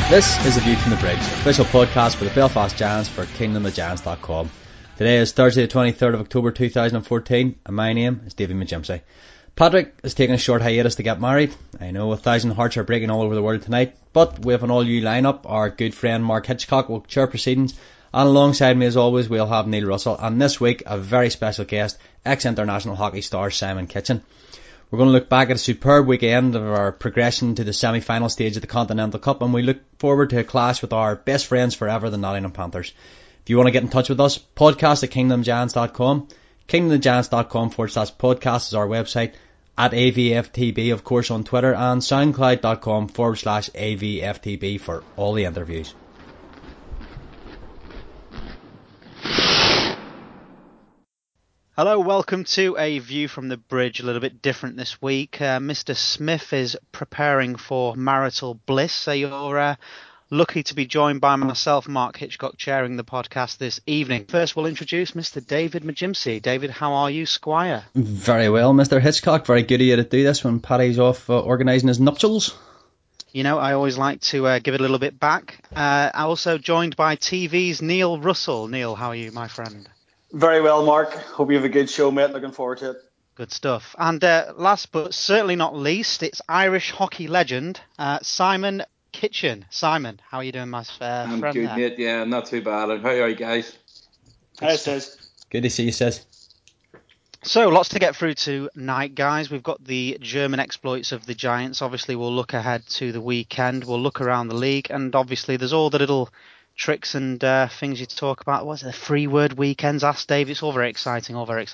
This is A View from the Bridge, official podcast for the Belfast Giants for KingdomofGiants.com. Today is Thursday the 23rd of October 2014 and my name is David McGimsey. Patrick is taking a short hiatus to get married. I know 1,000 hearts are breaking all over the world tonight, but we have an all-new lineup. Our good friend Mark Hitchcock will chair proceedings, and alongside me as always we'll have Neil Russell, and this week a very special guest, ex-international hockey star Simon Kitchen. We're going to look back at a superb weekend of our progression to the semi-final stage of the Continental Cup, and we look forward to a clash with our best friends forever, the Nottingham Panthers. If you want to get in touch with us, podcast at KingdomofGiants.com. KingdomofGiants.com/podcast is our website. At AVFTB, of course, on Twitter, and SoundCloud.com/AVFTB for all the interviews. Hello, welcome to A View from the Bridge. A little bit different this week. Mr. Smith is preparing for marital bliss, so you're lucky to be joined by myself, Mark Hitchcock, chairing the podcast this evening. First, we'll introduce Mr. David McGimsey. David, how are you, Squire? Very well, Mr. Hitchcock. Very good of you to do this when Paddy's off organising his nuptials. You know, I always like to give it a little bit back. I'm also joined by TV's Neil Russell. Neil, how are you, my friend? Very well, Mark. Hope you have a good show, mate. Looking forward to it. Good stuff. And last but certainly not least, it's Irish hockey legend, Simon Kitchen. Simon, how are you doing, my friend? I'm good, mate. Yeah, not too bad. How are you guys? Hi, Sis. Good to see you, Sis. So, lots to get through tonight, guys. We've got the German exploits of the Giants. Obviously, we'll look ahead to the weekend. We'll look around the league. And obviously, there's all the little tricks and things you talk about. What's it, the free word weekends? Ask Dave. It's all very exciting,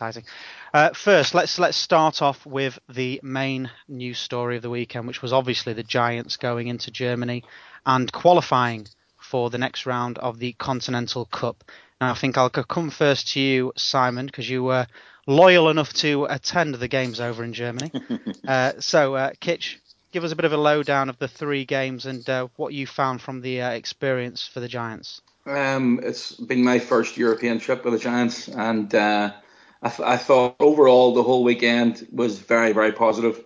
First, let's start off with the main news story of the weekend, which was obviously the Giants going into Germany and qualifying for the next round of the Continental Cup. Now, I think I'll come first to you, Simon, because you were loyal enough to attend the games over in Germany. So, Kitch, give us a bit of a lowdown of the three games and what you found from the experience for the Giants. It's been my first European trip with the Giants, and I thought overall the whole weekend was very, very positive.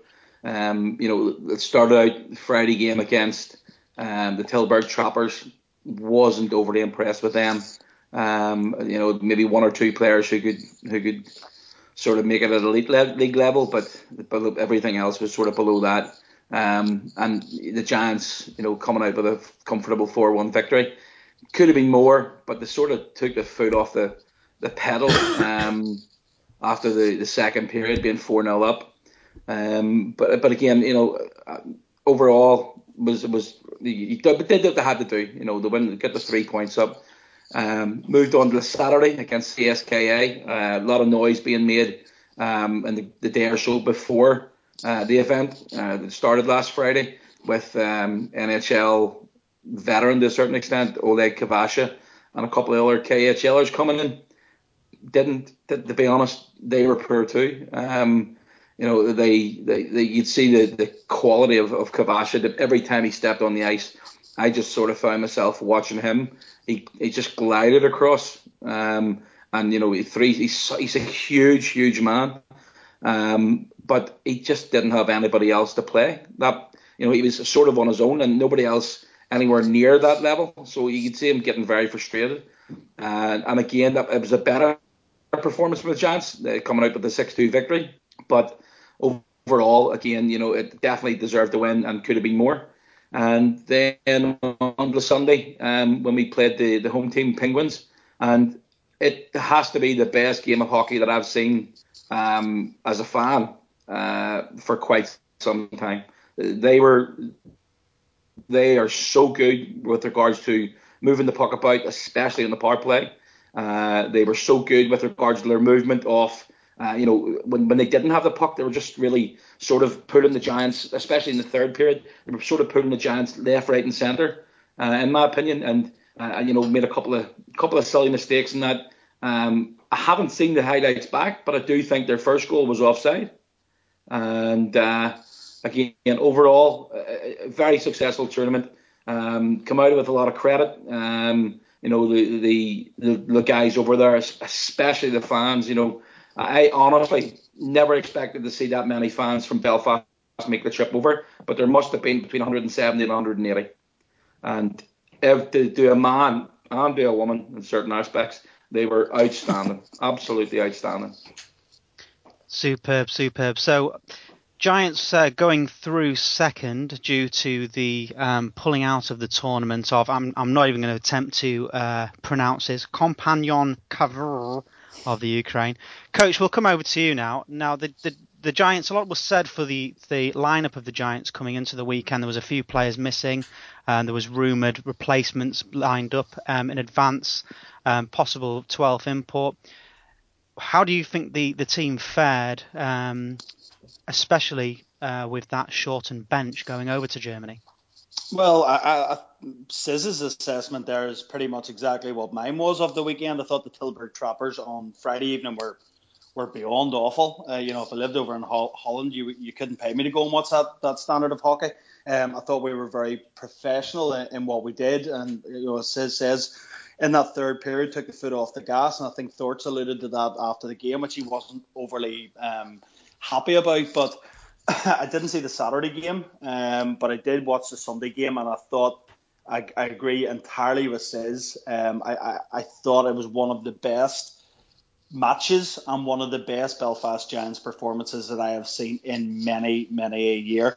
It started out Friday game against the Tilburg Trappers. Wasn't overly impressed with them. Maybe one or two players who could sort of make it at elite league level, but everything else was sort of below that. And the Giants, coming out with a comfortable 4-1 victory. Could have been more, but they sort of took the foot off the pedal after the second period, being 4-0 up. But again, overall was they did what they had to do. The win, get the 3 points up. Moved on to the Saturday against CSKA. A lot of noise being made in the day or so before the event that started last Friday with NHL veteran to a certain extent, Oleg Kvasha, and a couple of other KHLers coming in. To be honest, they were poor too. You'd see the quality of Kvasha. That every time he stepped on the ice, I just sort of found myself watching him. He just glided across, and he's a huge man. But he just didn't have anybody else to play. He was sort of on his own, and nobody else anywhere near that level. So you could see him getting very frustrated. And again, it was a better performance from the Giants, coming out with the 6-2 victory. But overall, again, it definitely deserved to win and could have been more. And then on the Sunday, when we played the home team Penguins, and it has to be the best game of hockey that I've seen as a fan for quite some time. They are so good with regards to moving the puck about, especially in the power play. They were so good with regards to their movement off. When they didn't have the puck, they were just really sort of pulling the Giants, especially in the third period. They were sort of pulling the Giants left, right, and centre, in my opinion, and made a couple of silly mistakes in that. I haven't seen the highlights back, but I do think their first goal was offside. And again, overall, a very successful tournament. Come out with a lot of credit. The guys over there, especially the fans. I honestly never expected to see that many fans from Belfast make the trip over, but there must have been between 170 and 180. And if they do a man and do a woman in certain aspects, they were outstanding, absolutely outstanding. Superb. So, Giants going through second due to the pulling out of the tournament of, I'm not even going to attempt to pronounce this, Kompanion Kavr of the Ukraine. Coach, we'll come over to you now. Now, the Giants, a lot was said for the lineup of the Giants coming into the weekend. There was a few players missing, and there was rumoured replacements lined up in advance, possible 12th import. How do you think the team fared, especially with that shortened bench going over to Germany? Well, Siz's assessment there is pretty much exactly what mine was of the weekend. I thought the Tilburg Trappers on Friday evening were beyond awful. If I lived over in Holland, you couldn't pay me to go and watch that standard of hockey. I thought we were very professional in what we did, and as Siz says, in that third period, took the foot off the gas, and I think Thorts alluded to that after the game, which he wasn't overly happy about. But I didn't see the Saturday game, but I did watch the Sunday game, and I thought I agree entirely with Siz. I thought it was one of the best matches and one of the best Belfast Giants performances that I have seen in many a year.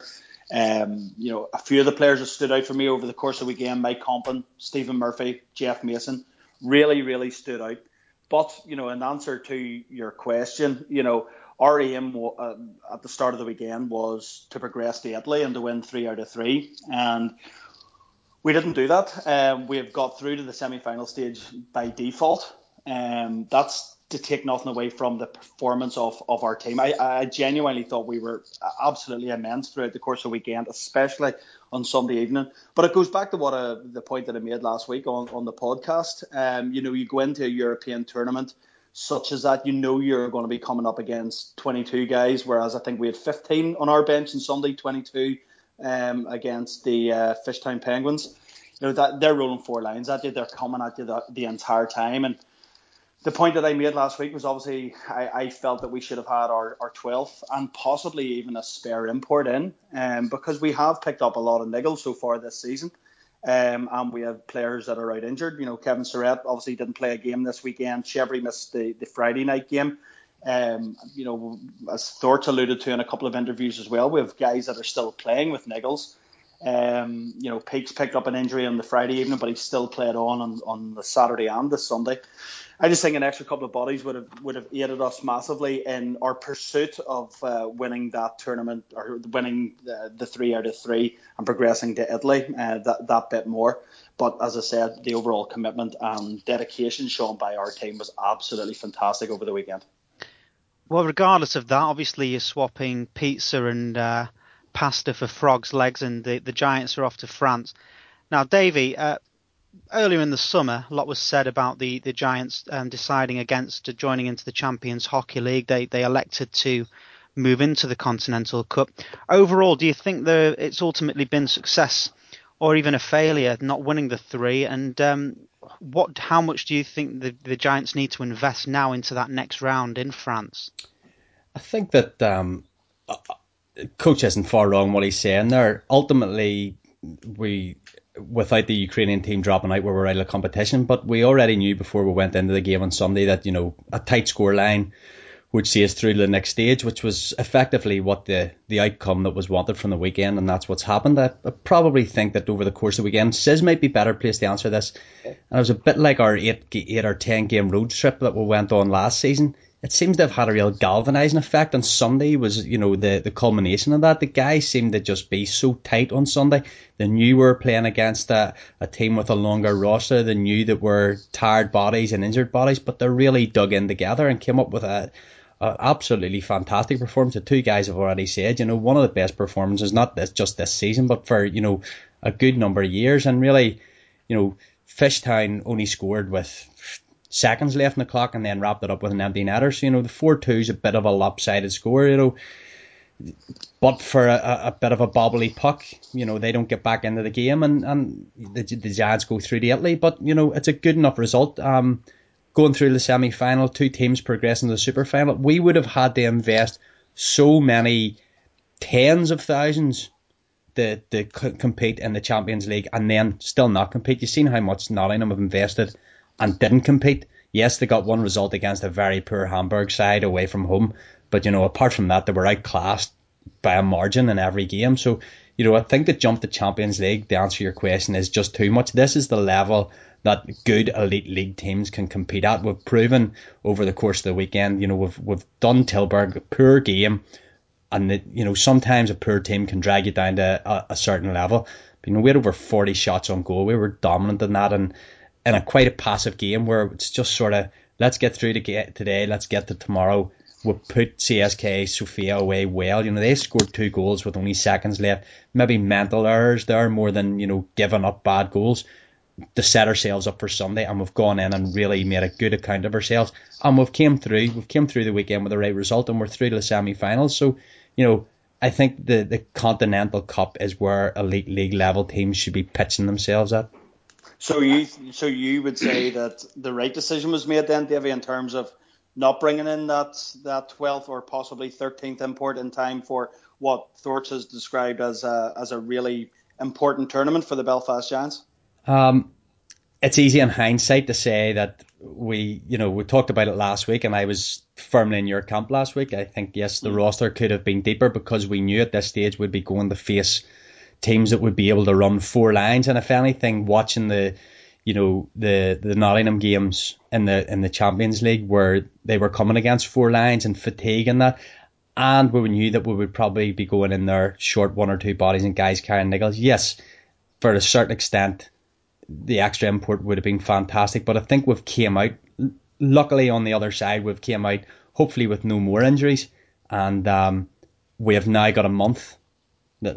A few of the players that stood out for me over the course of the weekend, Mike Compton, Stephen Murphy, Jeff Mason, really stood out. But, in answer to your question, our aim at the start of the weekend was to progress to Italy and to win 3 out of 3. And we didn't do that. We have got through to the semi-final stage by default. That's to take nothing away from the performance of our team. I genuinely thought we were absolutely immense throughout the course of the weekend, especially on Sunday evening. But it goes back to the point that I made last week on the podcast. You go into a European tournament such as that, you're going to be coming up against 22 guys, whereas I think we had 15 on our bench on Sunday, 22 against the Fishtown Penguins. That they're rolling 4 lines at you. They're coming at you the entire time. And the point that I made last week was obviously I felt that we should have had our 12th and possibly even a spare import in, because we have picked up a lot of niggles so far this season. And we have players that are out injured. Kevin Surratt obviously didn't play a game this weekend. Chevry missed the Friday night game. As Thorts alluded to in a couple of interviews as well, we have guys that are still playing with niggles. Peaks picked up an injury on the Friday evening, but he still played on the Saturday and the Sunday. I just think an extra couple of bodies would have aided us massively in our pursuit of winning that tournament, or winning the 3 out of 3 and progressing to Italy that bit more. But as I said, the overall commitment and dedication shown by our team was absolutely fantastic over the weekend. Well, regardless of that, obviously you're swapping pizza and pasta for frogs' legs, and the Giants are off to France. Now, Davey, earlier in the summer, a lot was said about the Giants deciding against joining into the Champions Hockey League. They elected to move into the Continental Cup. Overall, do you think it's ultimately been success or even a failure not winning the 3? And how much do you think the Giants need to invest now into that next round in France? I think that Coach isn't far wrong what he's saying there. Ultimately, without the Ukrainian team dropping out, we were out of competition, but we already knew before we went into the game on Sunday that a tight score line would see us through to the next stage, which was effectively what the outcome that was wanted from the weekend, and that's what's happened. I probably think that over the course of the weekend, Sis might be better placed to answer this, and it was a bit like our 8 or 10 game road trip that we went on last season. It seems to have had a real galvanising effect, and Sunday was, the culmination of that. The guys seemed to just be so tight on Sunday. They knew we were playing against a team with a longer roster. They knew that we're tired bodies and injured bodies, but they really dug in together and came up with a absolutely fantastic performance. The 2 guys have already said, one of the best performances, not just this season, but for, a good number of years. And really, Fishtown only scored with seconds left in the clock and then wrapped it up with an empty netter. So, the 4-2 is a bit of a lopsided score, but for a bit of a bobbly puck, they don't get back into the game, and the Giants go through to Italy. But, it's a good enough result. Going through the semi-final, 2 teams progressing to the super final, we would have had to invest so many tens of thousands to compete in the Champions League and then still not compete. You've seen how much Nottingham have invested and didn't compete. Yes, they got one result against a very poor Hamburg side away from home, but apart from that, they were outclassed by a margin in every game. So I think the jump to Champions League, to answer your question, is just too much. This is the level that good elite league teams can compete at. We've proven over the course of the weekend, we've done Tilburg, a poor game, and sometimes a poor team can drag you down to a certain level. But, we had over 40 shots on goal. We were dominant in that, and in quite a passive game where it's just sort of, let's get through to today, let's get to tomorrow. We put CSK Sofia away well. They scored 2 goals with only seconds left. Maybe mental errors there more than, giving up bad goals to set ourselves up for Sunday. And we've gone in and really made a good account of ourselves. And we've came through the weekend with the right result, and we're through to the semi-finals. So, I think the Continental Cup is where elite league level teams should be pitching themselves at. So you would say that the right decision was made then, Davy, in terms of not bringing in that 12th or possibly 13th import in time for what Thorts has described as a really important tournament for the Belfast Giants? It's easy in hindsight to say that we talked about it last week, and I was firmly in your camp last week. I think, yes, the roster could have been deeper because we knew at this stage we'd be going to face teams that would be able to run 4 lines. And if anything, watching the Nottingham games in the Champions League where they were coming against 4 lines and fatigue and that, and we knew that we would probably be going in there short 1 or 2 bodies and guys carrying niggles. Yes, for a certain extent, the extra import would have been fantastic, but I think we've came out, luckily on the other side, we've came out hopefully with no more injuries, and we have now got a month that,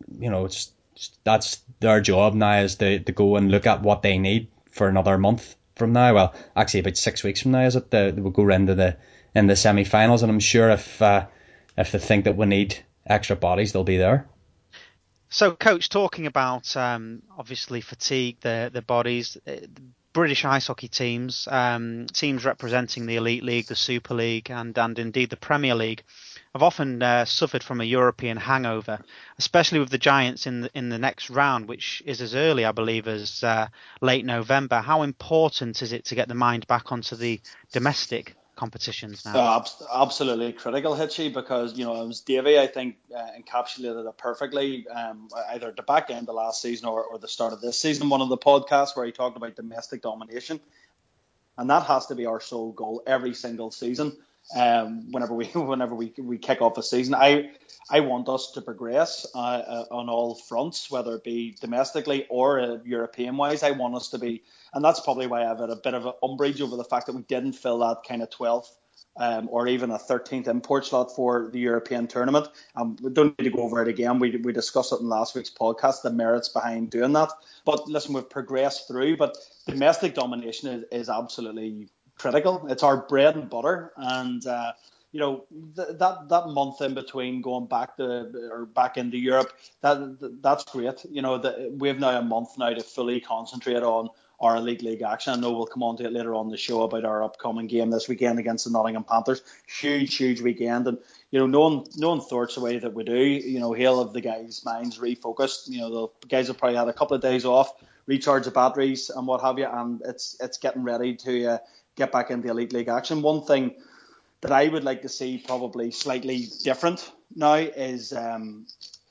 that's their job now, is to go and look at what they need for another month from now. Well, actually about 6 weeks from now, is it? They will go into the semi-finals, and I'm sure if they think that we need extra bodies, they'll be there. So, Coach, talking about obviously fatigue, the bodies, British ice hockey teams, teams representing the Elite League, the Super League, and indeed the Premier League, have often suffered from a European hangover, especially with the Giants in the next round, which is as early, I believe, as late November. How important is it to get the mind back onto the domestic competitions now? Absolutely critical, Hitchy, because it was Davey, I think, encapsulated it perfectly, either at the back end of last season or the start of this season, one of the podcasts where he talked about domestic domination, and that has to be our sole goal every single season. Whenever we kick off a season, I want us to progress on all fronts, whether it be domestically or European wise. I want us to be, and that's probably why I've had a bit of an umbrage over the fact that we didn't fill that kind of 12th or even a 13th import slot for the European tournament. We don't need to go over it again. We discussed it in last week's podcast, the merits behind doing that. But listen, we've progressed through, but domestic domination is absolutely critical. It's our bread and butter, and that month in between going back into Europe, that's great. We have now a month now to fully concentrate on our Elite League action. I know we'll come on to it later on the show about our upcoming game this weekend against the Nottingham Panthers. Huge weekend, and knowing Thorts the way that we do, he'll have the guys' minds refocused. The guys have probably had a couple of days off, recharge the batteries and what have you, and it's getting ready to get back into Elite League action. One thing that I would like to see probably slightly different now is I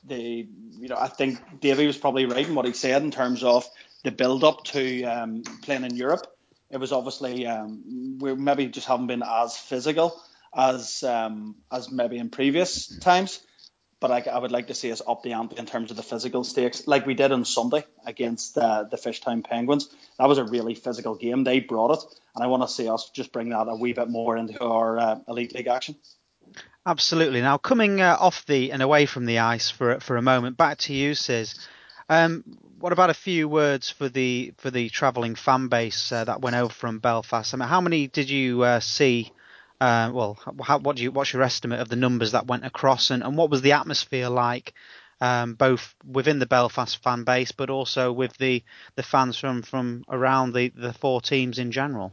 think Davey was probably right in what he said in terms of the build up to playing in Europe. It was obviously we maybe just haven't been as physical as maybe in previous times. But I would like to see us up the ante in terms of the physical stakes, like we did on Sunday against the Fishtown Penguins. That was a really physical game. They brought it, and I want to see us just bring that a wee bit more into our Elite League action. Absolutely. Now, coming off and away from the ice for a moment, back to you, Sis. What about a few words for the travelling fan base that went over from Belfast? I mean, how many did you see? What's your estimate of the numbers that went across, and what was the atmosphere like, both within the Belfast fan base, but also with the fans from around the 4 teams in general?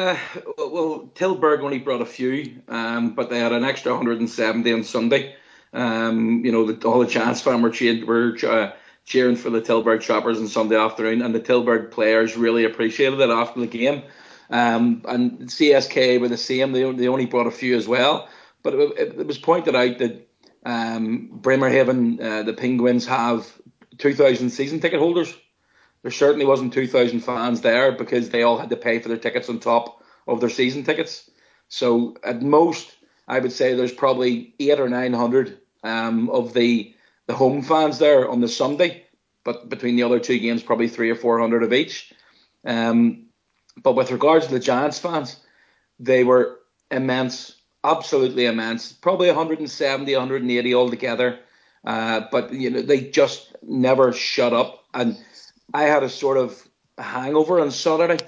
Well, Tilburg only brought a few, but they had an extra 170 on Sunday. All the Giants fans were cheering for the Tilburg Trappers on Sunday afternoon, and the Tilburg players really appreciated it after the game. And CSK were the same. They only brought a few as well. But it was pointed out that Bremerhaven, the Penguins, have 2,000 season ticket holders. There certainly wasn't 2,000 fans there because they all had to pay for their tickets on top of their season tickets. So at most, I would say there's probably 800 or 900 of the home fans there on the Sunday. But between the other two games, probably 300 or 400 of each. But with regards to the Giants fans, they were immense, absolutely immense. Probably 170, 180 altogether. But they just never shut up. And I had a sort of hangover on Saturday,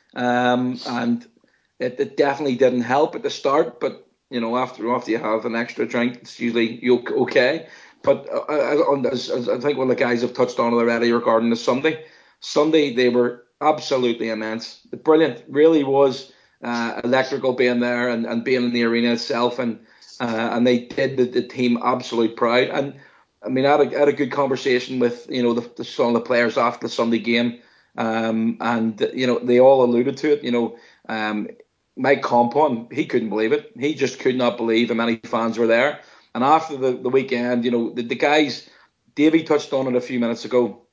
and it definitely didn't help at the start. But after you have an extra drink, it's usually okay. But as I think one of the guys have touched on already regarding the Sunday they were absolutely immense. Brilliant, really was electrical being there and being in the arena itself, and they did the team absolute proud. And I mean, I had a good conversation with some of the players after the Sunday game, and they all alluded to it. Mike Compon, he couldn't believe it. He just could not believe how many fans were there. And after the weekend, the guys, Davey touched on it a few minutes ago.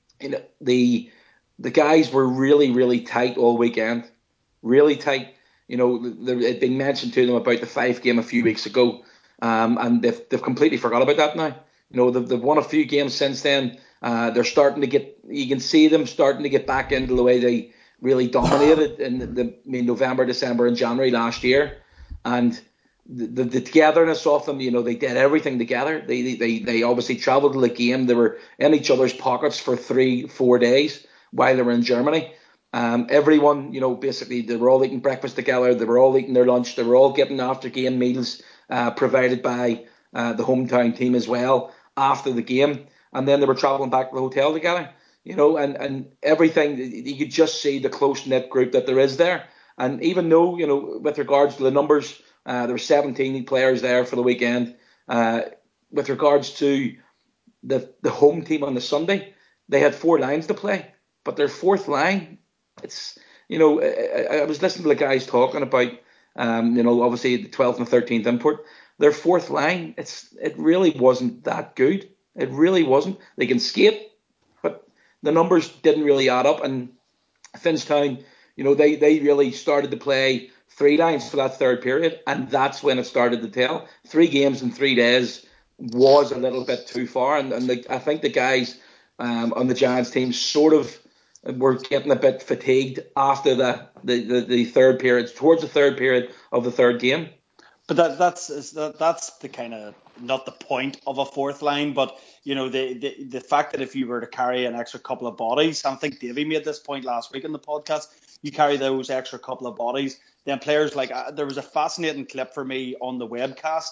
The guys were really, really tight all weekend, really tight. It had been mentioned to them about the 5 game a few weeks ago, and they've completely forgot about that now. They've won a few games since then. They're starting to get, you can see them starting to get back into the way they really dominated in November, December, and January last year. And the togetherness of them, they did everything together. They obviously travelled to the game. They were in each other's pockets for 3-4 days while they were in Germany. Everyone, basically they were all eating breakfast together. They were all eating their lunch. They were all getting after game meals provided by the hometown team as well after the game, and then they were travelling back to the hotel together, and everything. You could just see the close-knit group that there is there. And even though, with regards to the numbers, there were 17 players there for the weekend. With regards to the home team on the Sunday, they had 4 lines to play, but their 4th line, it's, I was listening to the guys talking about, obviously the 12th and 13th import. Their 4th line, it really wasn't that good. It really wasn't. They can skate, but the numbers didn't really add up. And Finnstown, they really started to play 3 lines for that 3rd period, and that's when it started to tell. 3 games in 3 days was a little bit too far, and I think the guys on the Giants team sort of were getting a bit fatigued after the 3rd period, towards the 3rd period of the 3rd game. But that's the kind of not the point of a 4th line, but the fact that if you were to carry an extra couple of bodies, I think Davey made this point last week in the podcast, you carry those extra couple of bodies, then players like there was a fascinating clip for me on the webcast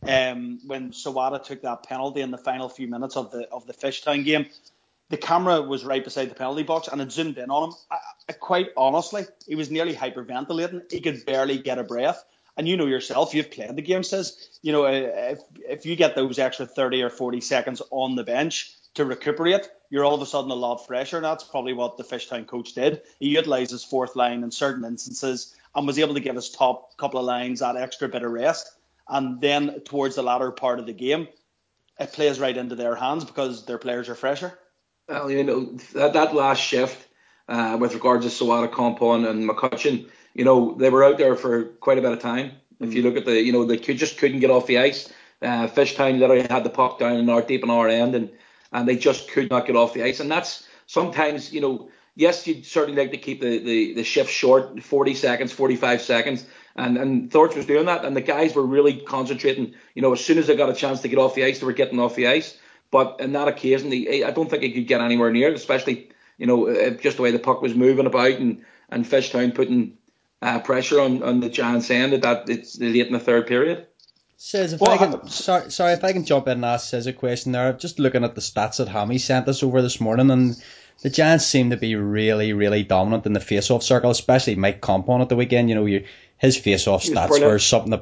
when Sawada took that penalty in the final few minutes of the Fishtown game. The camera was right beside the penalty box and it zoomed in on him. I quite honestly, he was nearly hyperventilating. He could barely get a breath. And yourself, you've played the game, says, if you get those extra 30 or 40 seconds on the bench to recuperate, you're all of a sudden a lot fresher. And that's probably what the Fishtown coach did. He utilised his 4th line in certain instances and was able to give his top couple of lines that extra bit of rest. And then towards the latter part of the game, it plays right into their hands because their players are fresher. Well, that last shift with regards to Sawada, Compon and McCutcheon, they were out there for quite a bit of time. If you look at they just couldn't get off the ice. Fishtown literally had the puck down in our deep in our end, and they just could not get off the ice. And that's sometimes, yes, you'd certainly like to keep the shift short, 40 seconds, 45 seconds. And Thorch was doing that, and the guys were really concentrating. As soon as they got a chance to get off the ice, they were getting off the ice. But in that occasion, I don't think he could get anywhere near it, especially, just the way the puck was moving about and Fishtown putting pressure on the Giants' end that it's late in the 3rd period. Says if I can jump in and ask Says a question there. Just looking at the stats that Hammy sent us over this morning, and the Giants seem to be really, really dominant in the face-off circle, especially Mike Compon at the weekend. His face-off stats were something about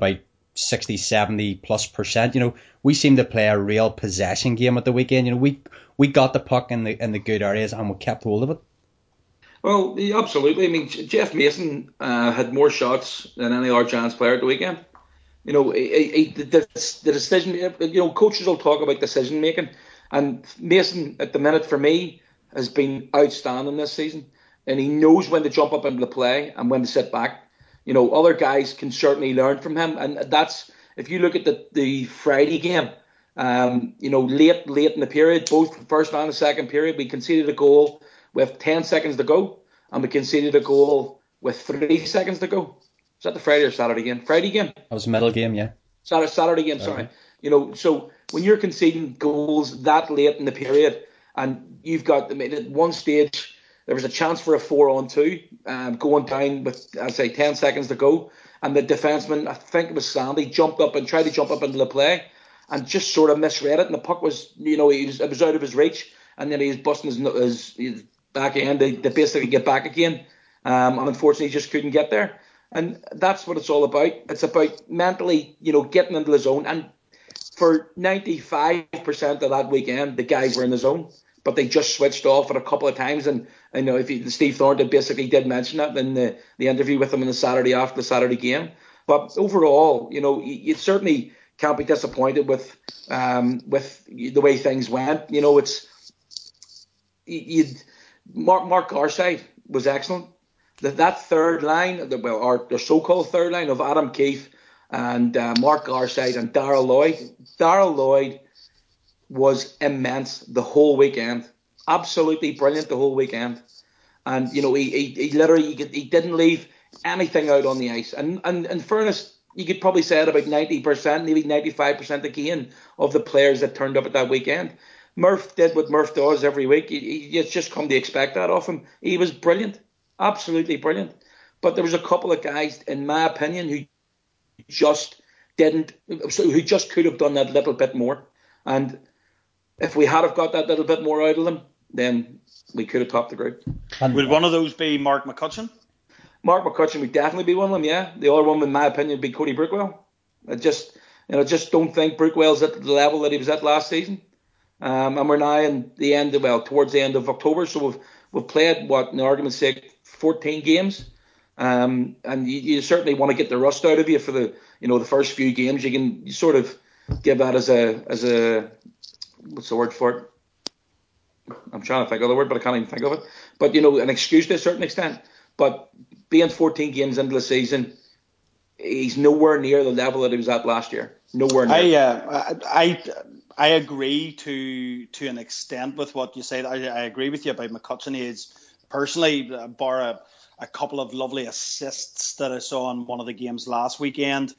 60, 70+%. We seem to play a real possession game at the weekend. We got the puck in the good areas and we kept hold of it. Well, yeah, absolutely. I mean, Jeff Mason had more shots than any other Giants player at the weekend. The decision. Coaches will talk about decision making, and Mason at the minute for me has been outstanding this season, and he knows when to jump up into the play and when to sit back. Other guys can certainly learn from him, and that's if you look at the Friday game. Late in the period, both the first and the second period, we conceded a goal with 10 seconds to go, and we conceded a goal with 3 seconds to go. Is that the Friday or Saturday game? Friday game? That was a middle game, yeah. Saturday game, sorry. So when you're conceding goals that late in the period, and you've got, at one stage, there was a chance for a 4-on-2 going down with, I'd say, 10 seconds to go, and the defenseman, I think it was Sandy, jumped up and tried to jump up into the play, and just sort of misread it, and the puck was, it was out of his reach, and then he was busting his back end to basically get back again, and unfortunately he just couldn't get there. And that's what it's all about. It's about mentally, getting into the zone. And for 95% of that weekend, the guys were in the zone, but they just switched off it a couple of times. And I know Steve Thornton basically did mention that in the interview with him on the Saturday after the Saturday game. But overall, you certainly can't be disappointed with the way things went. Mark Garside was excellent. That third line, their so-called third line of Adam Keefe and Mark Garside and Darrell Lloyd. Darrell Lloyd was immense the whole weekend. Absolutely brilliant the whole weekend. And, he literally he didn't leave anything out on the ice. And in fairness, you could probably say it about 90%, maybe 95% again of the players that turned up at that weekend. Murph did what Murph does every week. It's just come to expect that of him. He was brilliant. Absolutely brilliant. But there was a couple of guys, in my opinion, who just could have done that little bit more. And if we had have got that little bit more out of them, then we could have topped the group. Would one of those be Mark McCutcheon? Mark McCutcheon would definitely be one of them, yeah. The other one, in my opinion, would be Cody Brookwell. I just don't think Brookwell's at the level that he was at last season. And we're now in the end, towards the end of October, so we've played, in argument's sake, 14 games, and you certainly want to get the rust out of you for the first few games. You sort of give that as a what's the word for it? I'm trying to think of the word, but I can't even think of it. But an excuse to a certain extent. But being 14 games into the season, he's nowhere near the level that he was at last year. Nowhere near. I agree to an extent with what you said. I agree with you about McCutcheon. He is personally, bar a couple of lovely assists that I saw in one of the games last weekend.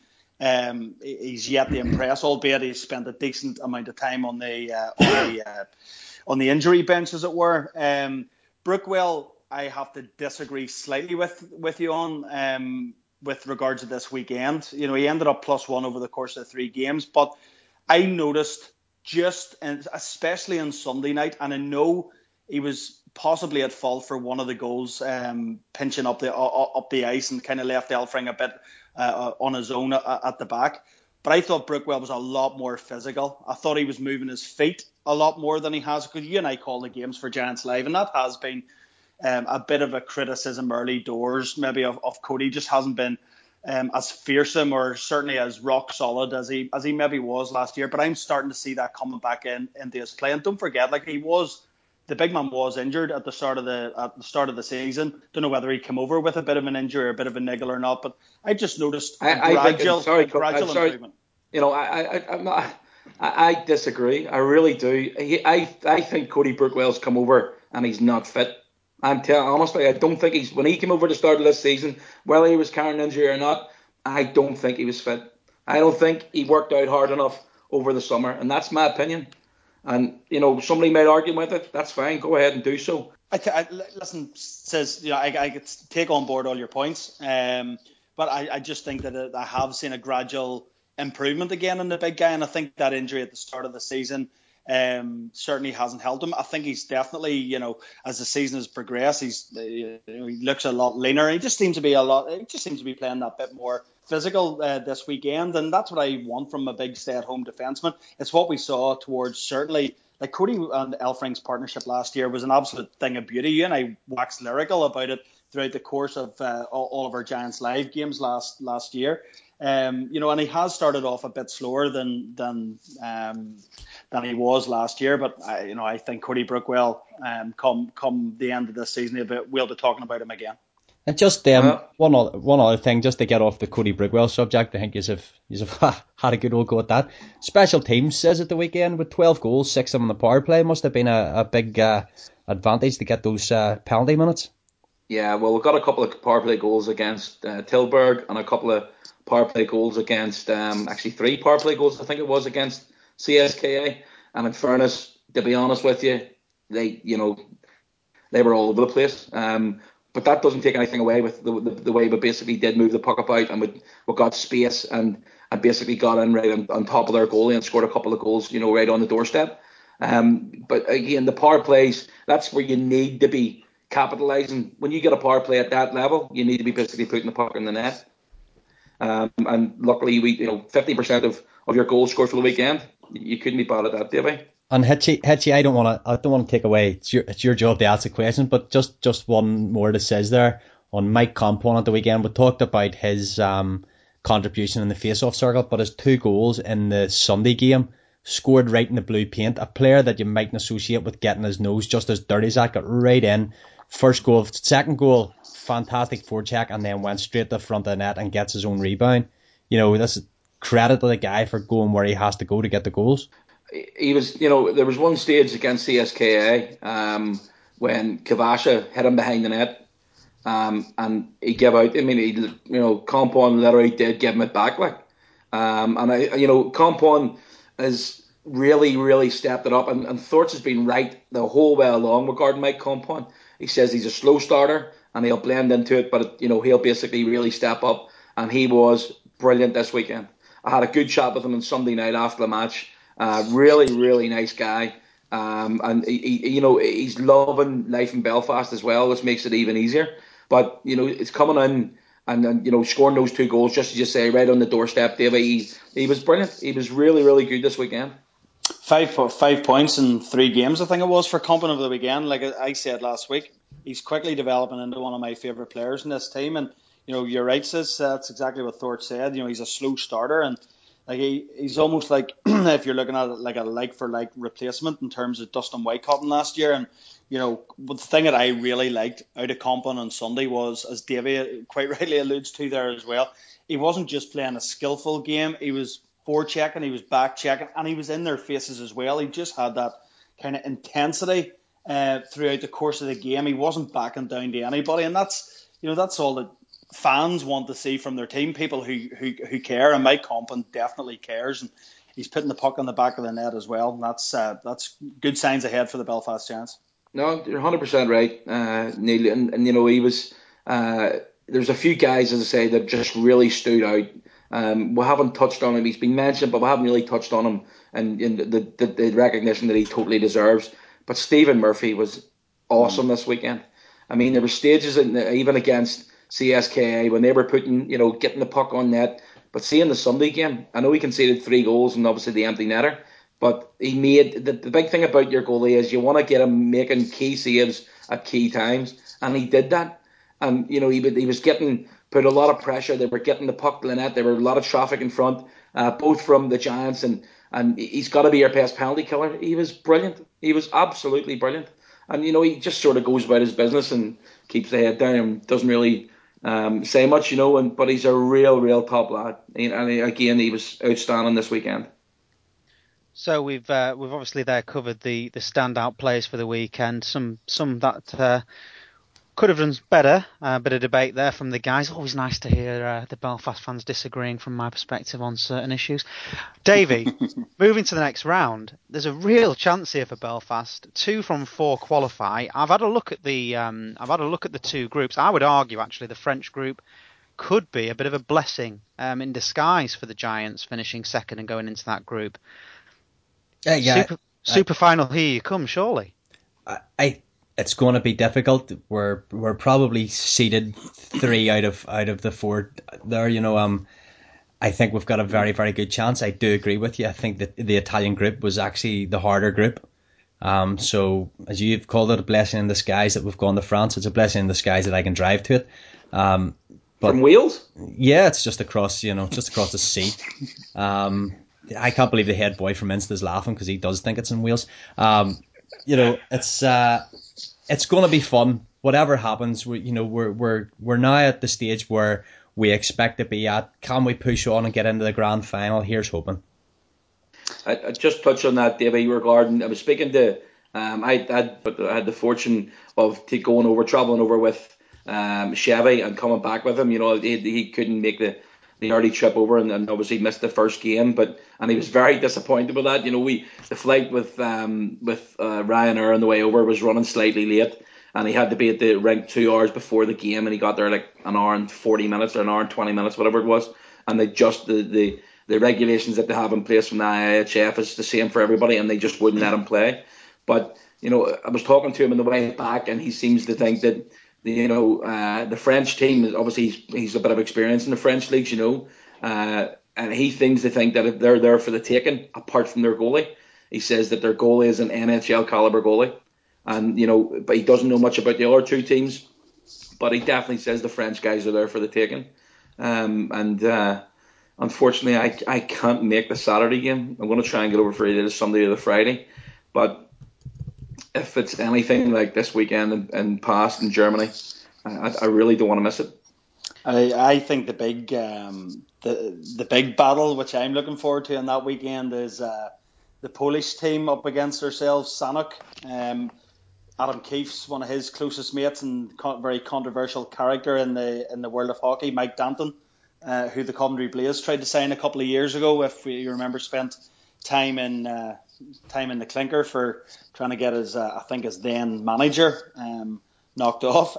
He's yet to impress, albeit he's spent a decent amount of time on the injury bench, as it were. Brookwell, I have to disagree slightly with you on with regards to this weekend. He ended up +1 over the course of 3 games, but I noticed especially on Sunday night, and I know he was possibly at fault for one of the goals, pinching up the ice and kind of left Elfring a bit on his own at the back. But I thought Brookwell was a lot more physical. I thought he was moving his feet a lot more than he has, because you and I call the games for Giants Live, and that has been a bit of a criticism early doors, maybe of Cody. Just hasn't been as fearsome or certainly as rock solid as he maybe was last year. But I'm starting to see that coming back into his play. And don't forget, the big man was injured at the start of the season. Don't know whether he came over with a bit of an injury or a bit of a niggle or not, but I just noticed a gradual improvement. I disagree. I really do. I think Cody Brookwell's come over and he's not fit. Honestly, I don't think when he came over to start of this season, whether he was carrying an injury or not, I don't think he was fit. I don't think he worked out hard enough over the summer, and that's my opinion. And somebody might argue with it. That's fine. Go ahead and do so. Listen, says I could take on board all your points, but I just think that I have seen a gradual improvement again in the big guy, and I think that injury at the start of the season certainly hasn't helped him. I think he's definitely, as the season has progressed, he looks a lot leaner. He just seems to be playing that bit more physical this weekend, and that's what I want from a big stay-at-home defenseman. It's what we saw towards certainly. Like Cody and Elfring's partnership last year was an absolute thing of beauty. You and I waxed lyrical about it throughout the course of all of our Giants live games last year. And he has started off a bit slower than he was last year. But I think Cody Brookwell, come the end of this season, we'll be talking about him again. And just one other thing, just to get off the Cody Brigwell subject, I think you've had a good old go at that. Special teams says at the weekend with 12 goals, 6 of them on the power play, must have been a big advantage to get those penalty minutes. Yeah, well, we've got a couple of power play goals against Tilburg and a couple of power play goals against, actually 3 power play goals, I think it was, against CSKA. And in fairness, to be honest with you, they were all over the place. But that doesn't take anything away with the way we basically did move the puck about, and we got space and basically got in right on top of their goalie and scored a couple of goals, right on the doorstep. But again, the power plays, that's where you need to be capitalising. When you get a power play at that level, you need to be basically putting the puck in the net. And luckily, 50% of your goals scored for the weekend. You couldn't be bad at that, Davey. And Hitchy, I don't want to take away. It's your job to ask the question, but just one more that says there on Mike Compound at the weekend. We talked about his contribution in the face-off circle, but his 2 goals in the Sunday game scored right in the blue paint. A player that you mightn't associate with getting his nose just as dirty as that got right in. First goal, second goal, fantastic forecheck, and then went straight to the front of the net and gets his own rebound. This is credit to the guy for going where he has to go to get the goals. He was, there was one stage against CSKA when Kavasha hit him behind the net, and he gave out. I mean, Compound literally did give him it back, Compound has really, really stepped it up, and Thorts has been right the whole way along regarding Mike Compound. He says he's a slow starter and he'll blend into it, but he'll basically really step up, and he was brilliant this weekend. I had a good chat with him on Sunday night after the match. Really, really nice guy. And he's loving life in Belfast as well, which makes it even easier. But it's coming in and scoring those 2 goals, just as you say, right on the doorstep. David, he was brilliant. He was really, really good this weekend. 5 points in 3 games, I think it was, for Company over the weekend. Like I said last week, he's quickly developing into one of my favourite players in this team. And you're right, sis. That's exactly what Thorpe said. He's a slow starter, and he's almost like if you're looking at it like a like-for-like replacement in terms of Dustin Whitecotton last year. And the thing that I really liked out of Compton on Sunday was, as Davey quite rightly alludes to there as well, he wasn't just playing a skillful game. He was forechecking, he was back checking, and he was in their faces as well. He just had that kind of intensity throughout the course of the game. He wasn't backing down to anybody, and that's all that fans want to see from their team, people who care, and Mike Compton definitely cares, and he's putting the puck on the back of the net as well. And that's good signs ahead for the Belfast Giants. No, you're 100% right, Neil, and he was. There's a few guys, as I say, that just really stood out. We haven't touched on him. He's been mentioned, but we haven't really touched on him and in the recognition that he totally deserves. But Stephen Murphy was awesome this weekend. I mean, there were stages even against CSKA when they were getting the puck on net. But seeing the Sunday game, I know he conceded 3 goals and obviously the empty netter, but he made the big thing about your goalie is you want to get him making key saves at key times, and he did that. And he was getting put a lot of pressure. They were getting the puck to the net. There were a lot of traffic in front, both from the Giants, and he's got to be our best penalty killer. He was brilliant. He was absolutely brilliant. And he just sort of goes about his business and keeps the head down and doesn't really say much, but he's a real top lad. And again, he was outstanding this weekend. So we've obviously there covered the standout players for the weekend. Some that could have done better. A bit of debate there from the guys. Always nice to hear the Belfast fans disagreeing from my perspective on certain issues. Davey, moving to the next round, there's a real chance here for Belfast. 2 from 4 qualify. I've had a look at the 2 groups. I would argue actually the French group could be a bit of a blessing in disguise for the Giants, finishing second and going into that group. Super final, here you come, surely. it's going to be difficult. We're probably seeded 3 out of the 4 there. I think we've got a very, very good chance. I do agree with you. I think that the Italian group was actually the harder group. So as you've called it, a blessing in disguise that we've gone to France. It's a blessing in disguise that I can drive to it. But from Wales? Yeah, it's just across the sea. I can't believe the head boy from Insta's laughing because he does think it's in Wales. It's going to be fun. Whatever happens, we're now at the stage where we expect to be at. Can we push on and get into the grand final? Here's hoping. I just touched on that, David, regarding. I was speaking to. I had the fortune of traveling over with Chevy and coming back with him. He couldn't make the early trip over and obviously missed the first game, and he was very disappointed with that. The flight with Ryanair on the way over was running slightly late, and he had to be at the rink 2 hours before the game, and he got there like an hour and 40 minutes or an hour and 20 minutes, whatever it was, and they just the regulations that they have in place from the IIHF is the same for everybody, and they just wouldn't let him play. But I was talking to him on the way back, and he seems to think that the French team, obviously he's a bit of experience in the French leagues, and he seems to think that if they're there for the taking, apart from their goalie. He says that their goalie is an NHL caliber goalie, and but he doesn't know much about the other 2 teams. But he definitely says the French guys are there for the taking, unfortunately, I can't make the Saturday game. I'm going to try and get over for either the Sunday or the Friday. But if it's anything like this weekend and past in Germany, I really don't want to miss it. I think the big the big battle which I'm looking forward to on that weekend is the Polish team up against ourselves, Sanok. Adam Keefe's one of his closest mates and very controversial character in the world of hockey, Mike Danton, who the Coventry Blaze tried to sign a couple of years ago. If you remember, spent time in the clinker for trying to get his then manager knocked off.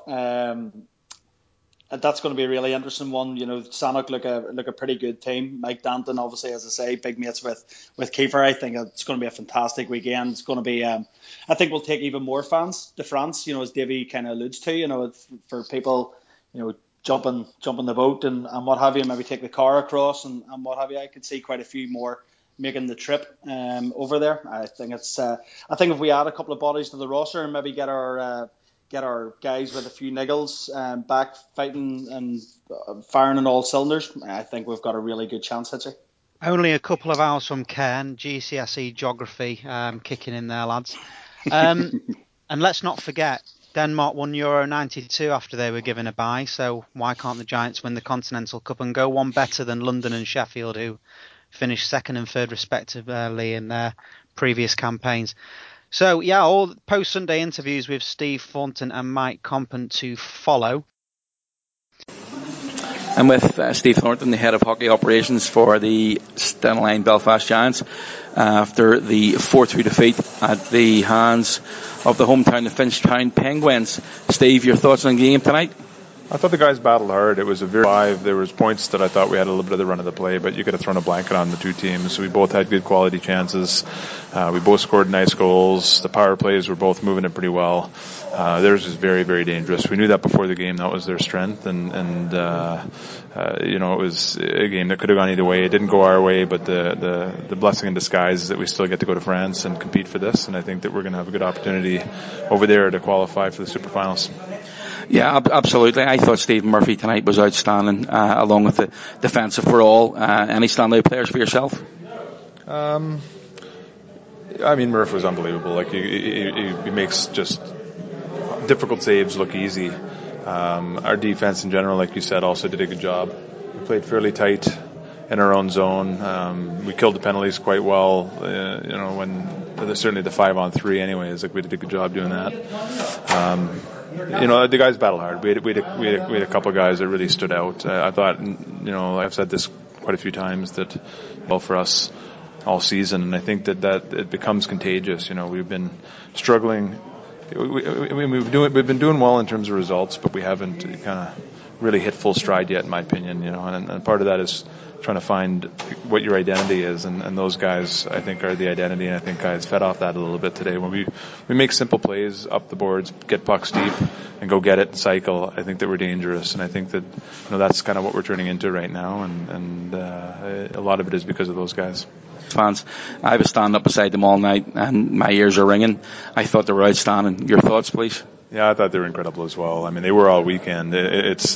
That's going to be a really interesting one. Sanok look a pretty good team. Mike Danton, obviously, as I say, big mates with Kiefer. I think it's going to be a fantastic weekend. It's going to be. I think we'll take even more fans to France. As Davey kind of alludes to. For people, jump in the boat and what have you. Maybe take the car across and what have you. I could see quite a few more making the trip over there. I think if we add a couple of bodies to the roster and maybe get our guys with a few niggles back fighting and firing on all cylinders, I think we've got a really good chance, Hitchy. Only a couple of hours from Cairn, GCSE geography kicking in there, lads. And let's not forget, Denmark won Euro 92 after they were given a bye, so why can't the Giants win the Continental Cup and go one better than London and Sheffield, who finished 2nd and 3rd respectively in their previous campaigns? So, yeah, all post-Sunday interviews with Steve Thornton and Mike Compen to follow. I'm with Steve Thornton, the head of hockey operations for the Stena Belfast Giants, after the 4-2 defeat at the hands of the hometown, the Finchtown Penguins. Steve, your thoughts on the game tonight? I thought the guys battled hard. It was a very live. There was points that I thought we had a little bit of the run of the play, but you could have thrown a blanket on the 2 teams. We both had good quality chances. We both scored nice goals. The power plays were both moving it pretty well. Theirs was very, very dangerous. We knew that before the game. That was their strength, and it was a game that could have gone either way. It didn't go our way, but the blessing in disguise is that we still get to go to France and compete for this, and I think that we're going to have a good opportunity over there to qualify for the superfinals. Yeah, absolutely. I thought Stephen Murphy tonight was outstanding, along with the defensive for all. Any standout players for yourself? Murphy was unbelievable. He makes just difficult saves look easy. Our defense in general, like you said, also did a good job. We played fairly tight in our own zone. We killed the penalties quite well. When certainly the 5-on-3 anyways, we did a good job doing that. The guys battled hard. We had a couple of guys that really stood out. I thought, I've said this quite a few times, that well for us all season, and I think that it becomes contagious. We've been struggling. We've been doing well in terms of results, but we haven't kind of really hit full stride yet, in my opinion. And part of that is trying to find what your identity is, and those guys, I think, are the identity, and I think guys fed off that a little bit today. When we make simple plays up the boards, get pucks deep, and go get it and cycle, I think that we're dangerous, and I think that that's kind of what we're turning into right now, and a lot of it is because of those guys. Fans, I was standing up beside them all night, and my ears are ringing. I thought they were outstanding. Your thoughts, please? Yeah, I thought they were incredible as well. I mean, they were all weekend. It's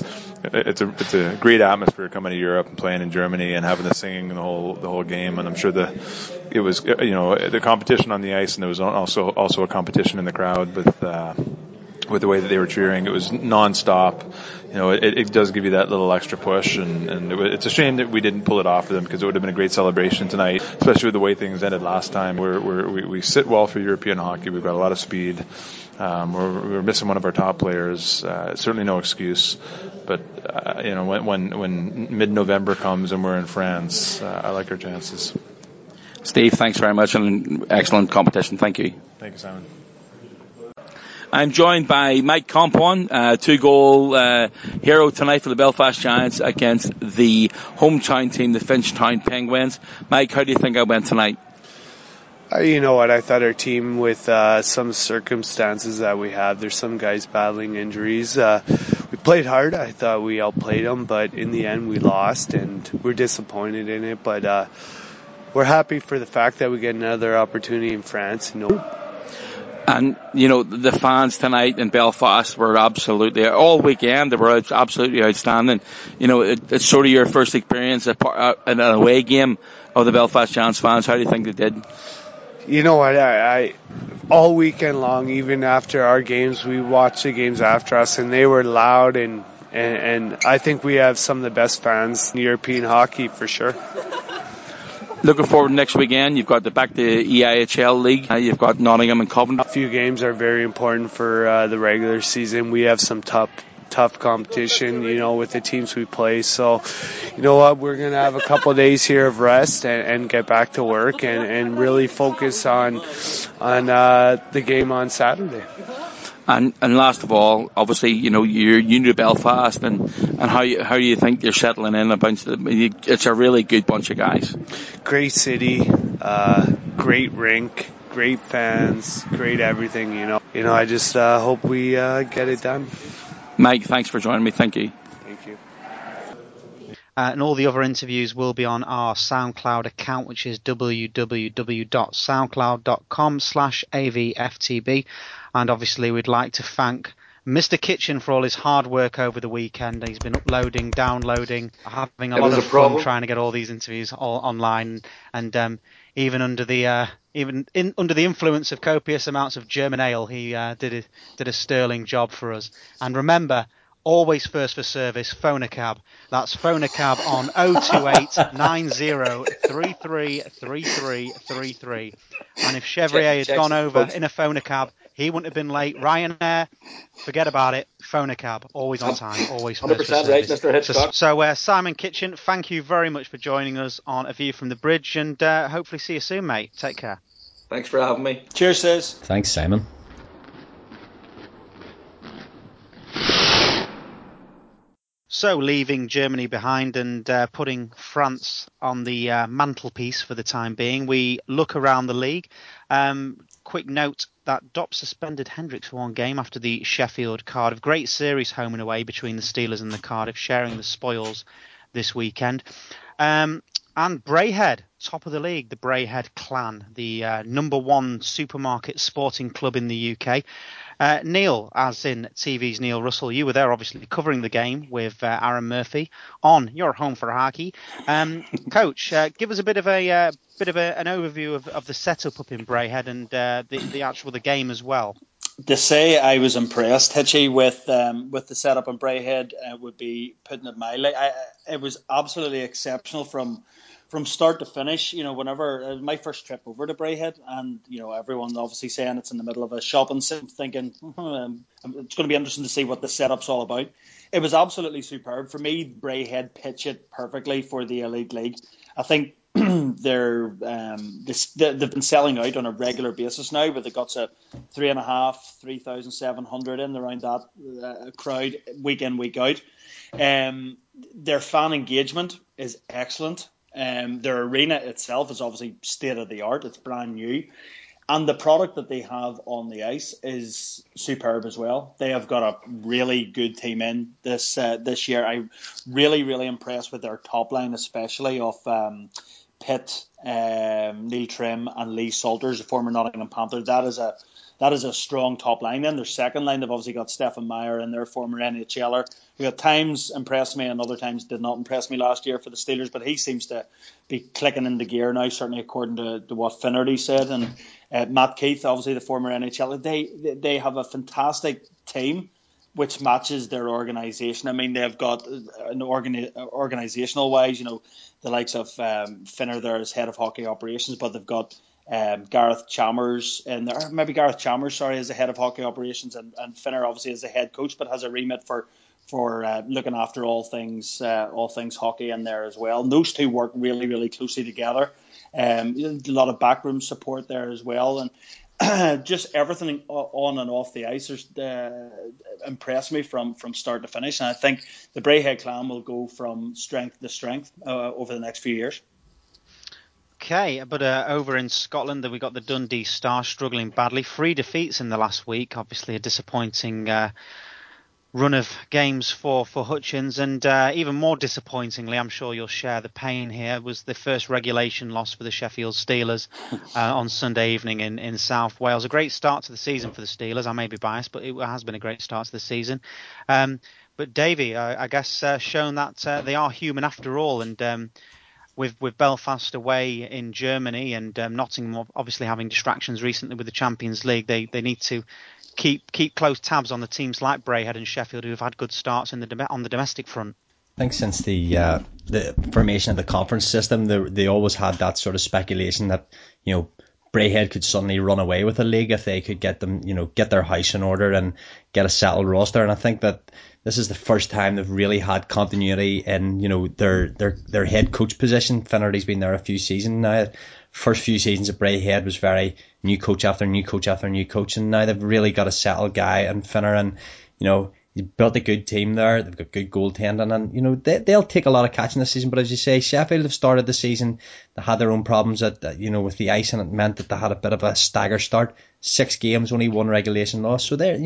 a great atmosphere coming to Europe and playing in Germany and having the singing the whole game. And I'm sure it was the competition on the ice, and there was also a competition in the crowd with the way that they were cheering. It was nonstop. It does give you that little extra push, and it's a shame that we didn't pull it off for them, because it would have been a great celebration tonight, especially with the way things ended last time. We sit well for European hockey. We've got a lot of speed. We're missing one of our top players. Certainly no excuse, but when mid-November comes and we're in France, I like our chances. Steve, thanks very much, and excellent competition. Thank you. Thank you, Simon. I'm joined by Mike Compound, 2-goal hero tonight for the Belfast Giants against the hometown team, the Finchtown Penguins. Mike, how do you think I went tonight? You know what, I thought our team, with some circumstances that we have, there's some guys battling injuries. We played hard. I thought we outplayed them, but in the end we lost, and we're disappointed in it. But we're happy for the fact that we get another opportunity in France. And, the fans tonight in Belfast were absolutely, all weekend, they were absolutely outstanding. It's sort of your first experience in an away game of the Belfast Giants fans. How do you think they did? You know what, I all weekend long, even after our games, we watched the games after us, and they were loud, and I think we have some of the best fans in European hockey, for sure. Looking forward next weekend, you've got the EIHL League, you've got Nottingham and Coventry. A few games are very important for the regular season. We have some tough competition, with the teams we play. So, you know what, we're going to have a couple of days here of rest and get back to work and really focus on the game on Saturday. And last of all, obviously, you're new to Belfast, and how do you think you're settling in? It's a really good bunch of guys. Great city, great rink, great fans, great everything. I just hope we get it done. Mike, thanks for joining me. Thank you. Thank you. And all the other interviews will be on our SoundCloud account, which is www.soundcloud.com/AVFTB. And obviously, we'd like to thank Mr. Kitchen for all his hard work over the weekend. He's been uploading, downloading, having a lot of fun trying to get all these interviews all online. And even under the influence of copious amounts of German ale, he did a sterling job for us. And remember, always first for service, phone a cab. That's phone a cab on 028 90 33 33 33. And if Chevrier had gone over in a phone a cab, he wouldn't have been late. Ryanair, forget about it. Phone a cab, always on time, always first for service. Right, Mr. Hitchcock. So Simon Kitchen, thank you very much for joining us on A View from the Bridge, and hopefully see you soon, mate. Take care. Thanks for having me. Cheers, sis. Thanks, Simon. So, leaving Germany behind and putting France on the mantelpiece for the time being, we look around the league. Quick note that Dopp suspended Hendricks for one game after the Sheffield-Cardiff. Great series home and away between the Steelers and the Cardiff, sharing the spoils this weekend. And Braehead, top of the league, the Braehead clan, the number one supermarket sporting club in the UK. Neil, as in TV's Neil Russell, you were there obviously covering the game with Aaron Murphy on Your Home for Hockey. Coach, give us a bit of an overview of the setup up in Braehead and the game as well. To say I was impressed, Hitchy, with the setup in Braehead would be putting it mildly. It was absolutely exceptional from start to finish. Whenever my first trip over to Braehead, and everyone obviously saying it's in the middle of a shopping centre, thinking it's going to be interesting to see what the setup's all about. It was absolutely superb. For me, Braehead pitch it perfectly for the Elite League. I think they've been selling out on a regular basis now, but they got to 3,700 in around that crowd week in, week out. Their fan engagement is excellent. Their arena itself is obviously state of the art. It's brand new. And the product that they have on the ice is superb as well. They have got a really good team in this year. I'm really impressed with their top line, especially of Pitt, Neil Trim, and Lee Salters, the former Nottingham Panther. That is a strong top line. Then their second line, they've obviously got Stephen Meyer and their former NHLer, who at times impressed me and other times did not impress me last year for the Steelers, but he seems to be clicking into gear now, certainly according to what Finnerty said. And Matt Keith, obviously the former NHLer, they have a fantastic team which matches their organisation. I mean, they've got an organisational wise, the likes of Finner there as head of hockey operations, but they've got Gareth Chalmers in there, maybe Gareth Chalmers, as the head of hockey operations, and Finner obviously as the head coach, but has a remit for looking after all things hockey in there as well. And those two work really closely together. A lot of backroom support there as well, and just everything on and off the ice impressed me from start to finish. And I think the Braehead Clan will go from strength to strength over the next few years. Okay, but over in Scotland, we got the Dundee Stars struggling badly. 3 defeats in the last week. Obviously, a disappointing run of games for Hutchins, and even more disappointingly, I'm sure you'll share the pain here, was the first regulation loss for the Sheffield Steelers on Sunday evening in South Wales. A great start to the season for the Steelers. I may be biased, but it has been a great start to the season. But Davey, I guess shown that they are human after all, and with Belfast away in Germany and Nottingham obviously having distractions recently with the Champions League, they need to keep close tabs on the teams like Braehead and Sheffield who have had good starts on the domestic front. I think since the formation of the conference system, they always had that sort of speculation that Braehead could suddenly run away with the league if they could get them, get their house in order and get a settled roster. And I think that this is the first time they've really had continuity in, their head coach position. Finnerty's been there a few seasons now. First few seasons at Braehead was very new coach after new coach after new coach, and now they've really got a settled guy in Finner, and you built a good team there. They've got good goaltending, and they'll take a lot of catching this season. But as you say, Sheffield have started the season. They had their own problems with the ice, and it meant that they had a bit of a stagger start. 6 games, only 1 regulation loss. So they're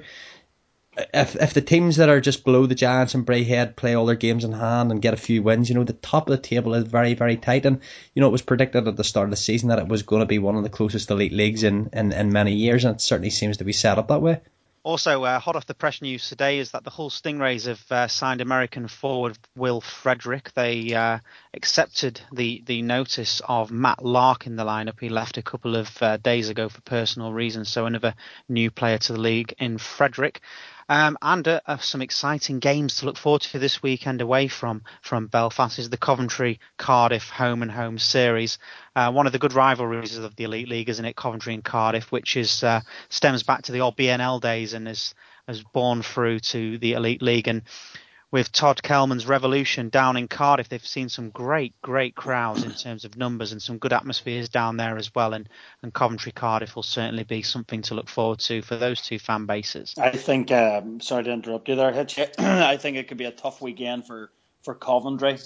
if the teams that are just below the Giants and Braehead play all their games in hand and get a few wins, the top of the table is very, very tight. And, it was predicted at the start of the season that it was going to be one of the closest elite leagues in many years, and it certainly seems to be set up that way. Also, hot off the press news today is that the Hull Stingrays have signed American forward Will Frederick. They accepted the notice of Matt Lark in the lineup. He left a couple of days ago for personal reasons, so another new player to the league in Frederick. And some exciting games to look forward to this weekend away from Belfast is the Coventry-Cardiff home series. One of the good rivalries of the Elite League, isn't it? Coventry and Cardiff, which is stems back to the old BNL days and has born through to the Elite League. And with Todd Kelman's Revolution down in Cardiff, they've seen some great crowds in terms of numbers and some good atmospheres down there as well. And Coventry-Cardiff will certainly be something to look forward to for those two fan bases. I think, sorry to interrupt you there, Hitch. I think it could be a tough weekend for Coventry.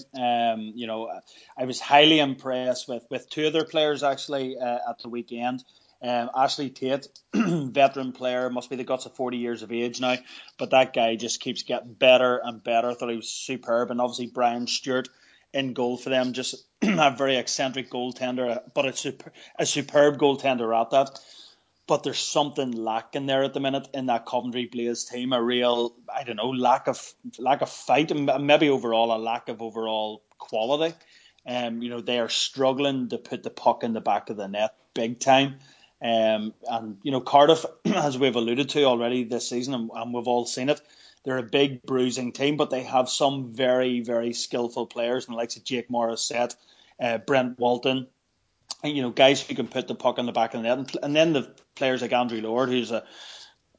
I was highly impressed with 2 of their players actually at the weekend. Ashley Tate, veteran player, must be the guts of 40 years of age now, but that guy just keeps getting better and better. I thought he was superb. And obviously Brian Stewart in goal for them, just a very eccentric goaltender, but a superb goaltender at that. But there's something lacking there at the minute in that Coventry Blaze team, a real, lack of fight, and maybe overall a lack of overall quality. They are struggling to put the puck in the back of the net big time. And Cardiff, as we've alluded to already this season, and we've all seen it, they're a big bruising team, but they have some very, very skillful players, and the likes of Jake Morissette, Brent Walton, and guys who can put the puck in the back of the net, and then the players like Andrew Lord, who's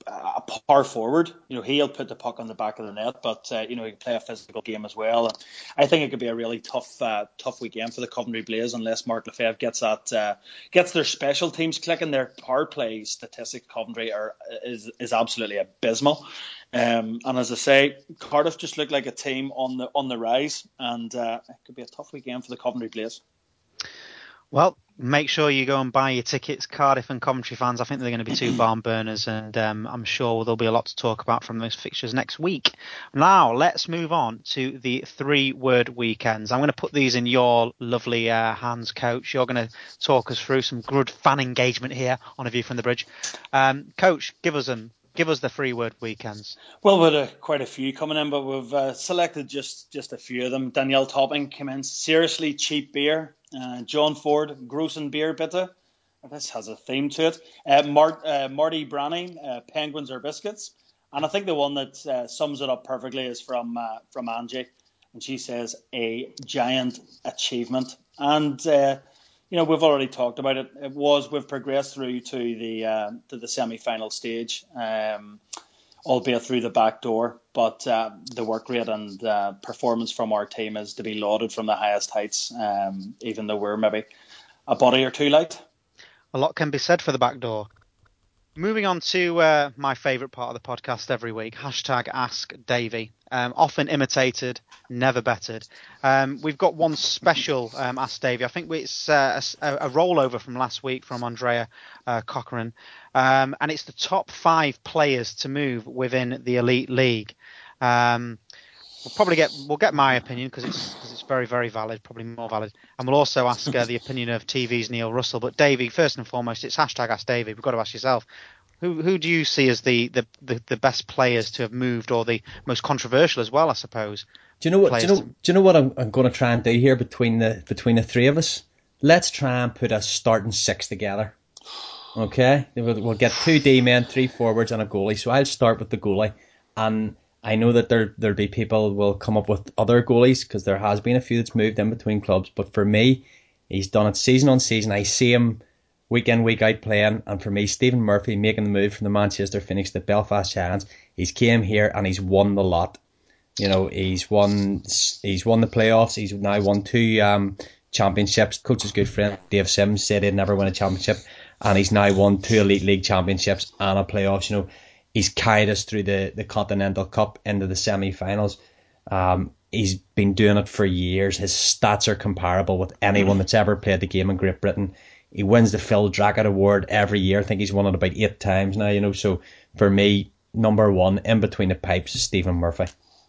a power forward. He'll put the puck on the back of the net, but he can play a physical game as well. And I think it could be a really tough weekend for the Coventry Blaze unless Mark Lefebvre gets their special teams clicking. Their power play statistics, Coventry is absolutely abysmal. And as I say, Cardiff just look like a team on the rise, and it could be a tough weekend for the Coventry Blaze. Well, make sure you go and buy your tickets, Cardiff and Coventry fans. I think they're going to be two barn burners, and I'm sure there'll be a lot to talk about from those fixtures next week. Now, let's move on to the 3-word weekends. I'm going to put these in your lovely hands, Coach. You're going to talk us through some good fan engagement here on A View from the Bridge. Coach, give us the 3-word weekends. Well, we've had quite a few coming in, but we've selected just a few of them. Danielle Topping came in. Seriously cheap beer. John Ford, Grossen Beer Bitte. This has a theme to it. Marty Branning, Penguins or Biscuits. And I think the one that sums it up perfectly is from Angie. And she says, a giant achievement. And, we've already talked about it. We've progressed through to the semi-final stage, albeit through the back door. But the work rate and performance from our team is to be lauded from the highest heights, even though we're maybe a body or two light. A lot can be said for the back door. Moving on to my favourite part of the podcast every week, hashtag Ask Davey. Often imitated, never bettered. We've got one special Ask Davey. I think it's a rollover from last week from Andrea Cochrane. And it's the top 5 players to move within the Elite League. We'll get my opinion because it's very, very valid, probably more valid. And we'll also ask the opinion of TV's Neil Russell. But Davey, first and foremost, it's hashtag Ask Davey. We've got to ask yourself, who do you see as the best players to have moved, or the most controversial as well, I suppose? Do you know what I'm going to try and do here between the three of us? Let's try and put a starting 6 together. Okay, we'll get 2 D-men, 3 forwards, and a goalie. So I'll start with the goalie, and I know that there'll be people will come up with other goalies because there has been a few that's moved in between clubs. But for me, he's done it season on season. I see him week in, week out playing. And for me, Stephen Murphy making the move from the Manchester Phoenix to the Belfast Giants. He's came here and he's won the lot. He's won the playoffs. He's now won 2 championships. Coach's good friend Dave Sims said he'd never win a championship, and he's now won 2 Elite League championships and a playoffs. He's carried us through the Continental Cup into the semi-finals. He's been doing it for years. His stats are comparable with anyone that's ever played the game in Great Britain. He wins the Phil Drackett Award every year. I think he's won it about 8 times now. So for me, number 1 in between the pipes is Stephen Murphy.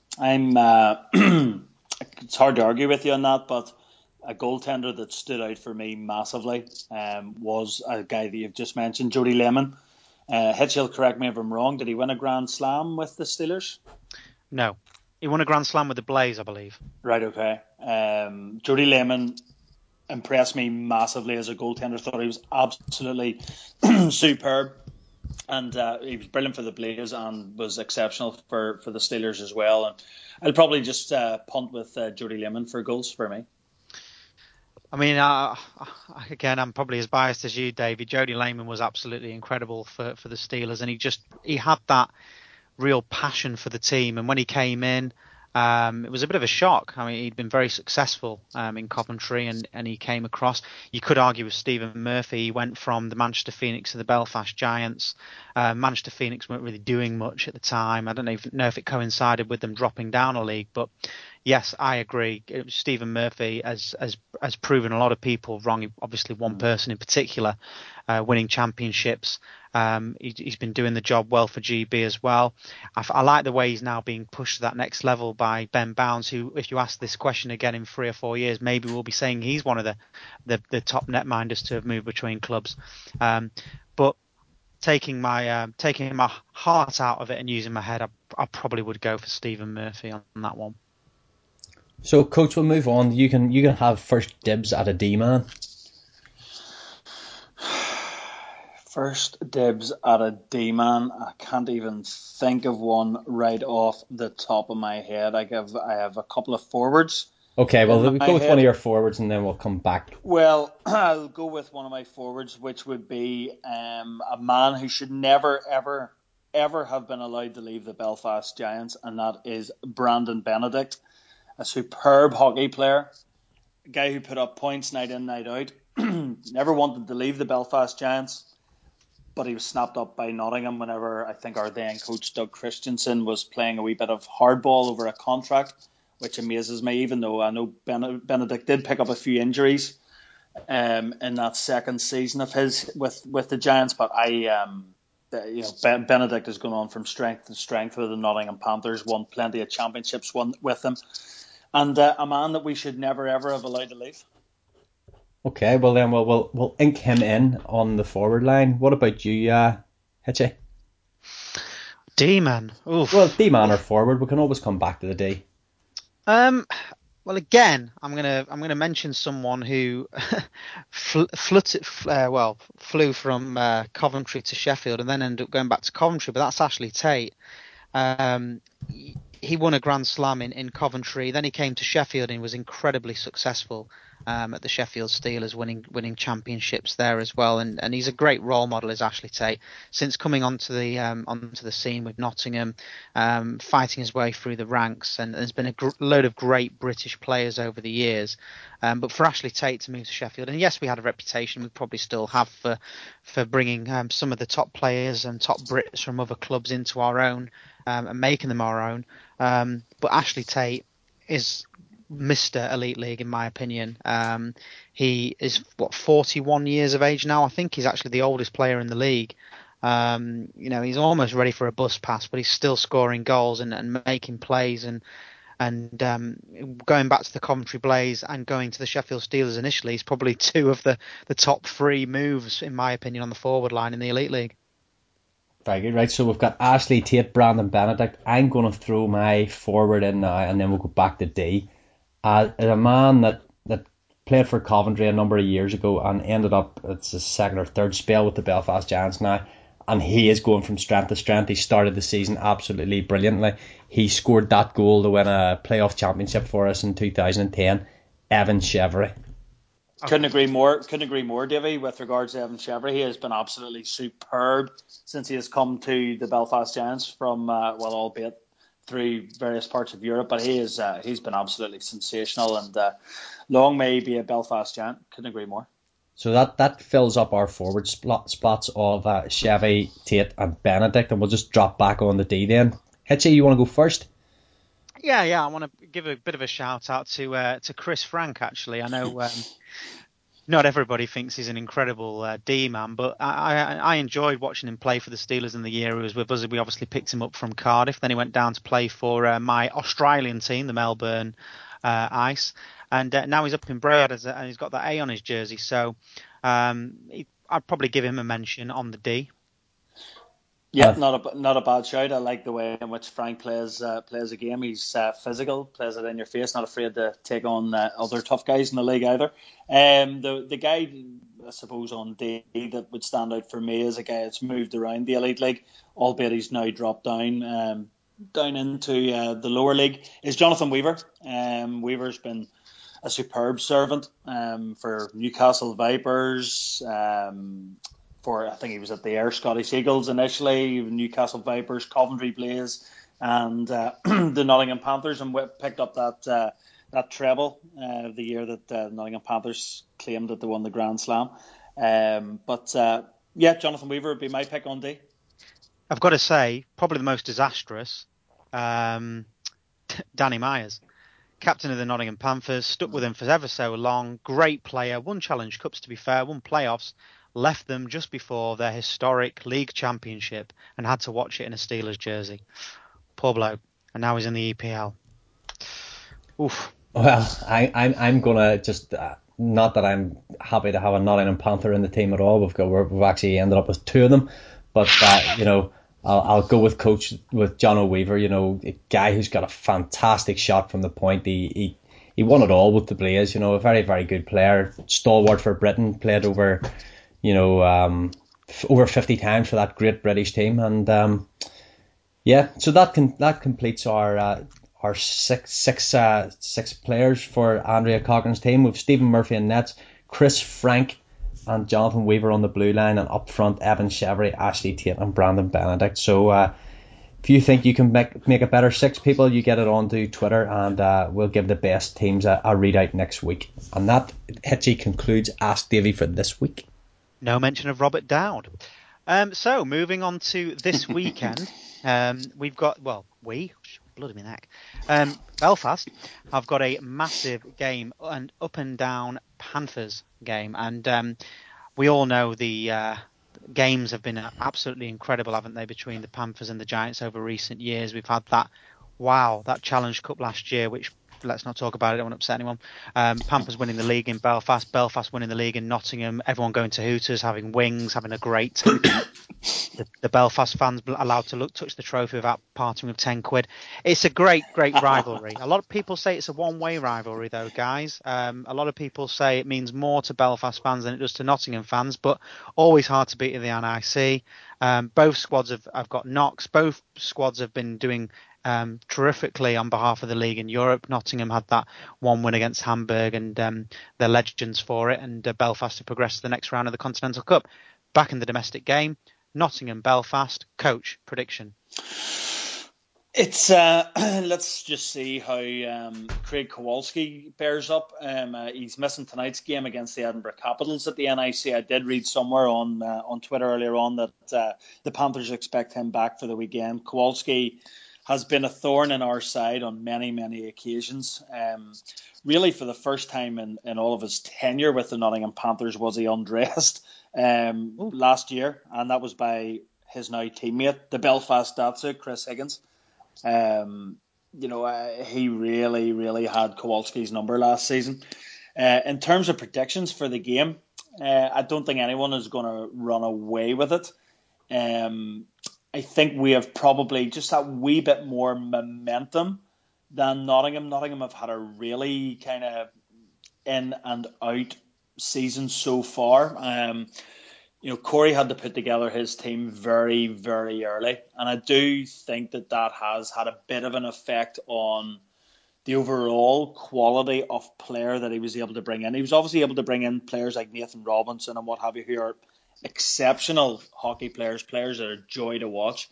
It's hard to argue with you on that, but a goaltender that stood out for me massively was a guy that you've just mentioned, Jody Lehman. Hitchell, correct me if I'm wrong. Did he win a Grand Slam with the Steelers? No. He won a Grand Slam with the Blaze, I believe. Right, okay. Jody Lehman impressed me massively as a goaltender. Thought he was absolutely superb. And he was brilliant for the Blaze and was exceptional for the Steelers as well. And I'll probably just punt with Jody Lehman for goals for me. I mean, again, I'm probably as biased as you, David. Jody Lehman was absolutely incredible for the Steelers, and he had that real passion for the team. And when he came in, it was a bit of a shock. I mean, he'd been very successful in Coventry, and he came across. You could argue with Stephen Murphy. He went from the Manchester Phoenix to the Belfast Giants. Manchester Phoenix weren't really doing much at the time. I don't even know if it coincided with them dropping down a league, but yes, I agree. Stephen Murphy has proven a lot of people wrong. Obviously, one person in particular, winning championships. He's been doing the job well for GB as well. I like the way he's now being pushed to that next level by Ben Bounds, who, if you ask this question again in 3 or 4 years, maybe we'll be saying he's one of the top netminders to have moved between clubs. But taking my heart out of it and using my head, I probably would go for Stephen Murphy on that one. So, Coach, we'll move on. You can have first dibs at a D-man. First dibs at a D-man. I can't even think of one right off the top of my head. I have a couple of forwards. Okay, well, we'll go with one of your forwards and then we'll come back. Well, I'll go with one of my forwards, which would be a man who should never, ever ever have been allowed to leave the Belfast Giants, and that is Brandon Benedict, a superb hockey player, a guy who put up points night in, night out. Never wanted to leave the Belfast Giants, but he was snapped up by Nottingham whenever I think our then coach Doug Christensen was playing a wee bit of hardball over a contract, which amazes me, even though I know Benedict did pick up a few injuries in that second season of his with the Giants. But Benedict has gone on from strength to strength with the Nottingham Panthers, won plenty of championships with them, and a man that we should never ever have allowed to leave. Okay, well then we'll ink him in on the forward line. What about you, Hitchy? D-man. Oof. Well, D-man or forward, we can always come back to the D. Well, again, I'm gonna mention someone who flew from Coventry to Sheffield and then ended up going back to Coventry, but that's Ashley Tate. He won a Grand Slam in Coventry. Then he came to Sheffield and was incredibly successful at the Sheffield Steelers, winning championships there as well. And he's a great role model, is Ashley Tate. Since coming onto the scene with Nottingham, fighting his way through the ranks, and there's been a load of great British players over the years. But for Ashley Tate to move to Sheffield, and yes, we had a reputation, we probably still have for bringing some of the top players and top Brits from other clubs into our own and making them our own. But Ashley Tate is Mr. Elite League, in my opinion. He is 41 years of age now. I think he's actually the oldest player in the league. He's almost ready for a bus pass, but he's still scoring goals and making plays and going back to the Coventry Blaze and going to the Sheffield Steelers initially is probably two of the top three moves, in my opinion, on the forward line in the Elite League. Very good, right? So we've got Ashley Tate, Brandon Benedict. I'm going to throw my forward in now, and then we'll go back to D. A man that played for Coventry a number of years ago and ended up, it's his second or third spell with the Belfast Giants now, and he is going from strength to strength. He started the season absolutely brilliantly. He scored that goal to win a playoff championship for us in 2010. Evan Chevery. Couldn't agree more, Davey, with regards to Evan Chevery. He has been absolutely superb since he has come to the Belfast Giants from, albeit through various parts of Europe, but he's been absolutely sensational, and long may he be a Belfast Giant. Couldn't agree more. So that fills up our forward spots of Chevy, Tate and Benedict, and we'll just drop back on the D then. Hitchy, you want to go first? Yeah, I want to give a bit of a shout out to Chris Frank, actually. I know not everybody thinks he's an incredible D-man, but I enjoyed watching him play for the Steelers in the year he was with us. We obviously picked him up from Cardiff. Then he went down to play for my Australian team, the Melbourne Ice. And now he's up in Brad and he's got that A on his jersey. So I'd probably give him a mention on the D. Yeah, not a bad shout. I like the way in which Frank plays a game. He's physical, plays it in your face, not afraid to take on other tough guys in the league either. The guy, I suppose, on D that would stand out for me is a guy that's moved around the Elite League, albeit he's now dropped down into the lower league, is Jonathan Weaver. Weaver's been a superb servant for Newcastle Vipers, I think he was at the Ayr Scottish Eagles initially, Newcastle Vipers, Coventry Blaze, and the Nottingham Panthers, and picked up that treble the year that the Nottingham Panthers claimed that they won the Grand Slam. Jonathan Weaver would be my pick on D. I've got to say, probably the most disastrous, Danny Myers. Captain of the Nottingham Panthers, stuck with them for ever so long, great player, won Challenge Cups to be fair, won playoffs, left them just before their historic league championship and had to watch it in a Steelers jersey. Poor bloke. And now he's in the EPL. Oof. Well, I'm gonna just not that I'm happy to have a Nottingham Panther in the team at all. We've actually ended up with two of them, but I'll go with John O'Weaver. A guy who's got a fantastic shot from the point. He won it all with the Blaze. A very, very good player, stalwart for Britain. Played over 50 times for that great British team, and so that completes our six players for Andrea Cochran's team. We've Stephen Murphy in nets, Chris Frank and Jonathan Weaver on the blue line, and up front Evan Chevery, Ashley Tate and Brandon Benedict. So if you think you can make a better six, people, you get it onto Twitter, and we'll give the best teams a readout next week. And that, Hitchy, concludes Ask Davy for this week. No mention of Robert Dowd. So moving on to this weekend, we've got, bloody me neck. Belfast have got a massive game, an up and down Panthers game, and we all know the games have been absolutely incredible, haven't they, between the Panthers and the Giants over recent years. We've had that Challenge Cup last year, which, let's not talk about it, I don't want to upset anyone. Panthers winning the league in Belfast winning the league in Nottingham, everyone going to Hooters, having wings, having a great time. The Belfast fans allowed to touch the trophy without parting with 10 quid. It's a great rivalry. A lot of people say it's a one-way rivalry, though, guys. A lot of people say it means more to Belfast fans than it does to Nottingham fans, but always hard to beat in the NIC. Both squads have got knocks. Both squads have been doing terrifically on behalf of the league in Europe. Nottingham had that one win against Hamburg, and they're legends for it, and Belfast have progressed to the next round of the Continental Cup. Back in the domestic game, Nottingham, Belfast. Coach, prediction? It's let's just see how Craig Kowalski bears up. He's missing tonight's game against the Edinburgh Capitals at the NIC. I did read somewhere on Twitter earlier on that the Panthers expect him back for the weekend. Kowalski has been a thorn in our side on many occasions. Really, for the first time in all of his tenure with the Nottingham Panthers, was he undressed last year, and that was by his now teammate, the Belfast Datsuk, Chris Higgins. He really had Kowalski's number last season. In terms of predictions for the game, I don't think anyone is going to run away with it. I think we have probably just that wee bit more momentum than Nottingham. Nottingham have had a really kind of in and out season so far. Corey had to put together his team very, very early, and I do think that has had a bit of an effect on the overall quality of player that he was able to bring in. He was obviously able to bring in players like Nathan Robinson and what have you, who are exceptional hockey players that are joy to watch.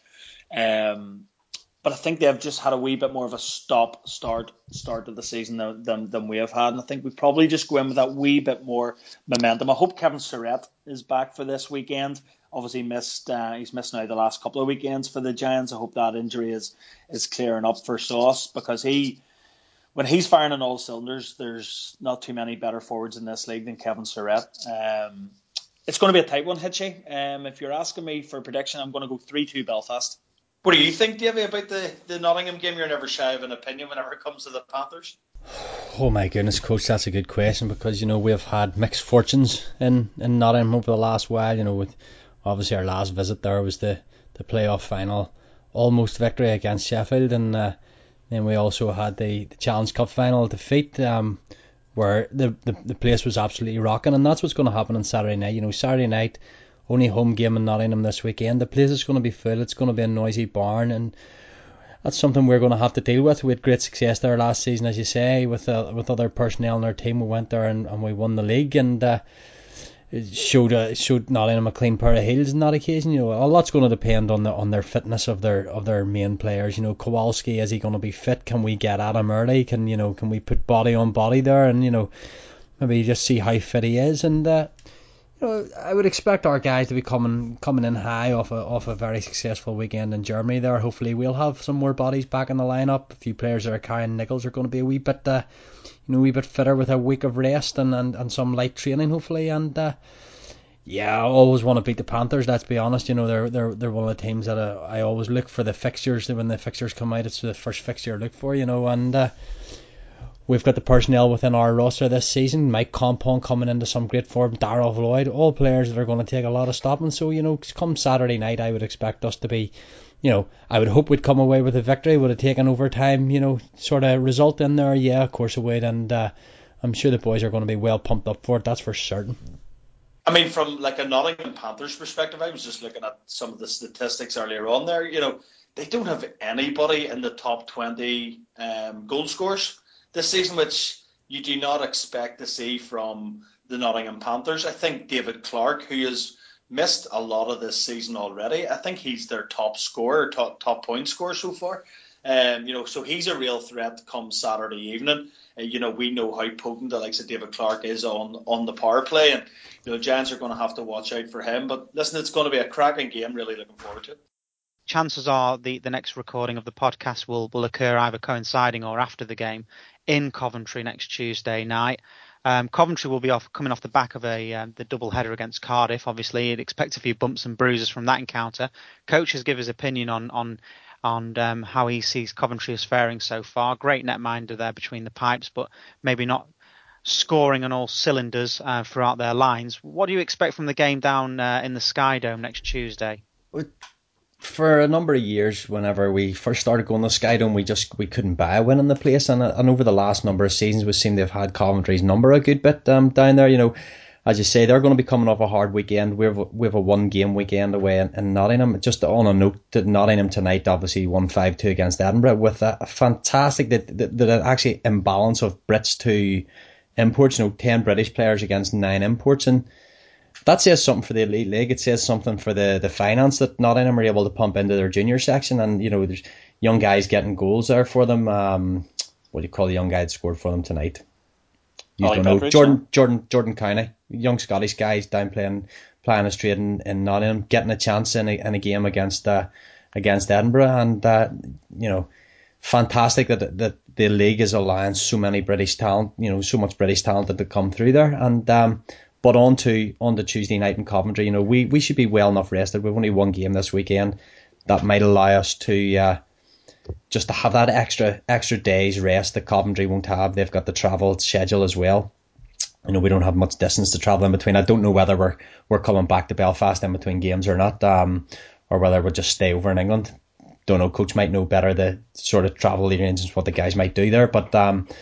But I think they've just had a wee bit more of a start of the season than we have had. And I think we probably just go in with that wee bit more momentum. I hope Kevin Surratt is back for this weekend. Obviously he's missed now the last couple of weekends for the Giants. I hope that injury is clearing up for Sauce, because when he's firing on all cylinders, there's not too many better forwards in this league than Kevin Surratt. It's going to be a tight one, Hitchy. If you're asking me for a prediction, I'm going to go 3-2 Belfast. What do you think, Davey, about the Nottingham game? You're never shy of an opinion whenever it comes to the Panthers. Oh my goodness, Coach, that's a good question, because we've had mixed fortunes in Nottingham over the last while. With obviously our last visit there was the playoff final almost victory against Sheffield, and then we also had the Challenge Cup final defeat, where the place was absolutely rocking, and that's what's going to happen on Saturday night. Saturday night, only home game in Nottingham this weekend. The place is going to be full. It's going to be a noisy barn, and that's something we're going to have to deal with. We had great success there last season, as you say, with other personnel in our team. We went there and we won the league, and it showed Nottingham a clean pair of heels on that occasion. A lot's going to depend on their fitness of their main players. Kowalski, is he going to be fit? Can we get at him early? Can we put body on body there, and maybe just see how fit he is, and I would expect our guys to be coming in high off a very successful weekend in Germany there. Hopefully we'll have some more bodies back in the lineup. A few players that are carrying nickels are going to be a wee bit fitter with a week of rest and some light training, hopefully. And I always want to beat the Panthers, let's be honest. They're one of the teams that I always look for the fixtures. When the fixtures come out, it's the first fixture I look for, and we've got the personnel within our roster this season. Mike Compound coming into some great form. Darrell Lloyd, all players that are going to take a lot of stopping. So, come Saturday night, I would expect us to be, I would hope we'd come away with a victory. Would have taken overtime, sort of result in there. Yeah, of course it would. And I'm sure the boys are going to be well pumped up for it. That's for certain. I mean, from like a Nottingham Panthers perspective, I was just looking at some of the statistics earlier on there. They don't have anybody in the top 20 goal scorers this season, which you do not expect to see from the Nottingham Panthers. I think David Clarke, who has missed a lot of this season already, I think he's their top scorer, top point scorer so far. So he's a real threat come Saturday evening. We know how potent the likes of David Clarke is on the power play, and Giants are going to have to watch out for him. But listen, it's going to be a cracking game. Really looking forward to it. Chances are the next recording of the podcast will occur either coinciding or after the game in Coventry next Tuesday night. Coventry will be coming off the back of the double header against Cardiff. Obviously, you'd expect a few bumps and bruises from that encounter. Coach has given his opinion on how he sees Coventry as faring so far. Great netminder there between the pipes, but maybe not scoring on all cylinders throughout their lines. What do you expect from the game down in the Sky Dome next Tuesday? For a number of years, whenever we first started going to Sky Dome, we couldn't buy a win in the place, and over the last number of seasons, we seem to have had Coventry's number a good bit down there. As you say, they're going to be coming off a hard weekend. We have a one-game weekend away in Nottingham. Just on a note, that Nottingham tonight obviously won 5-2 against Edinburgh with a fantastic that actually imbalance of Brits to imports. 10 British players against 9 imports, and that says something for the Elite League. It says something for the finance that Nottingham are able to pump into their junior section, and there's young guys getting goals there for them. What do you call the young guy that scored for them tonight? You don't know. Jordan Cowney, young Scottish guys down playing his trade in Nottingham, getting a chance in a game against Edinburgh, and fantastic that the league is allowing so many British talent, so much British talent to come through there, and but on to Tuesday night in Coventry, we should be well enough rested. We've only one game this weekend that might allow us to just to have that extra day's rest that Coventry won't have. They've got the travel schedule as well. We don't have much distance to travel in between. I don't know whether we're coming back to Belfast in between games or not, or whether we'll just stay over in England. Don't know. Coach might know better the sort of travel arrangements, what the guys might do there. But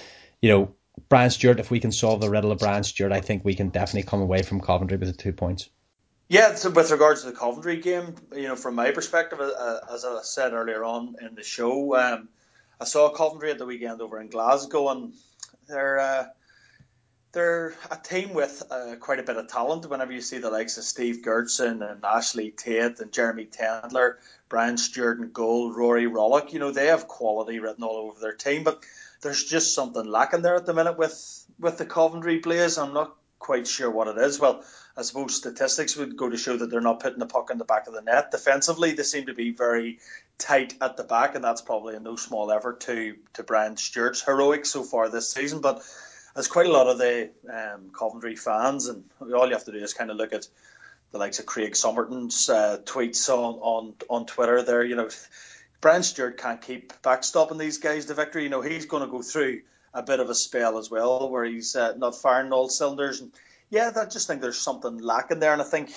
Brian Stewart, if we can solve the riddle of Brian Stewart, I think we can definitely come away from Coventry with the 2 points. Yeah, so with regards to the Coventry game, from my perspective, as I said earlier on in the show, I saw Coventry at the weekend over in Glasgow, and they're a team with quite a bit of talent. Whenever you see the likes of Steve Gertson and Ashley Tate and Jeremy Tendler, Brian Stewart in goal, Rory Rollock, they have quality written all over their team, but there's just something lacking there at the minute with the Coventry Blaze. I'm not quite sure what it is. Well, I suppose statistics would go to show that they're not putting the puck in the back of the net. Defensively, they seem to be very tight at the back, and that's probably in no small effort to Brian Stewart's heroics so far this season. But as quite a lot of the Coventry fans, and all you have to do is kind of look at the likes of Craig Somerton's tweets on Twitter there, Brian Stewart can't keep backstopping these guys to victory. He's going to go through a bit of a spell as well where he's not firing all cylinders. And yeah, I just think there's something lacking there. And I think,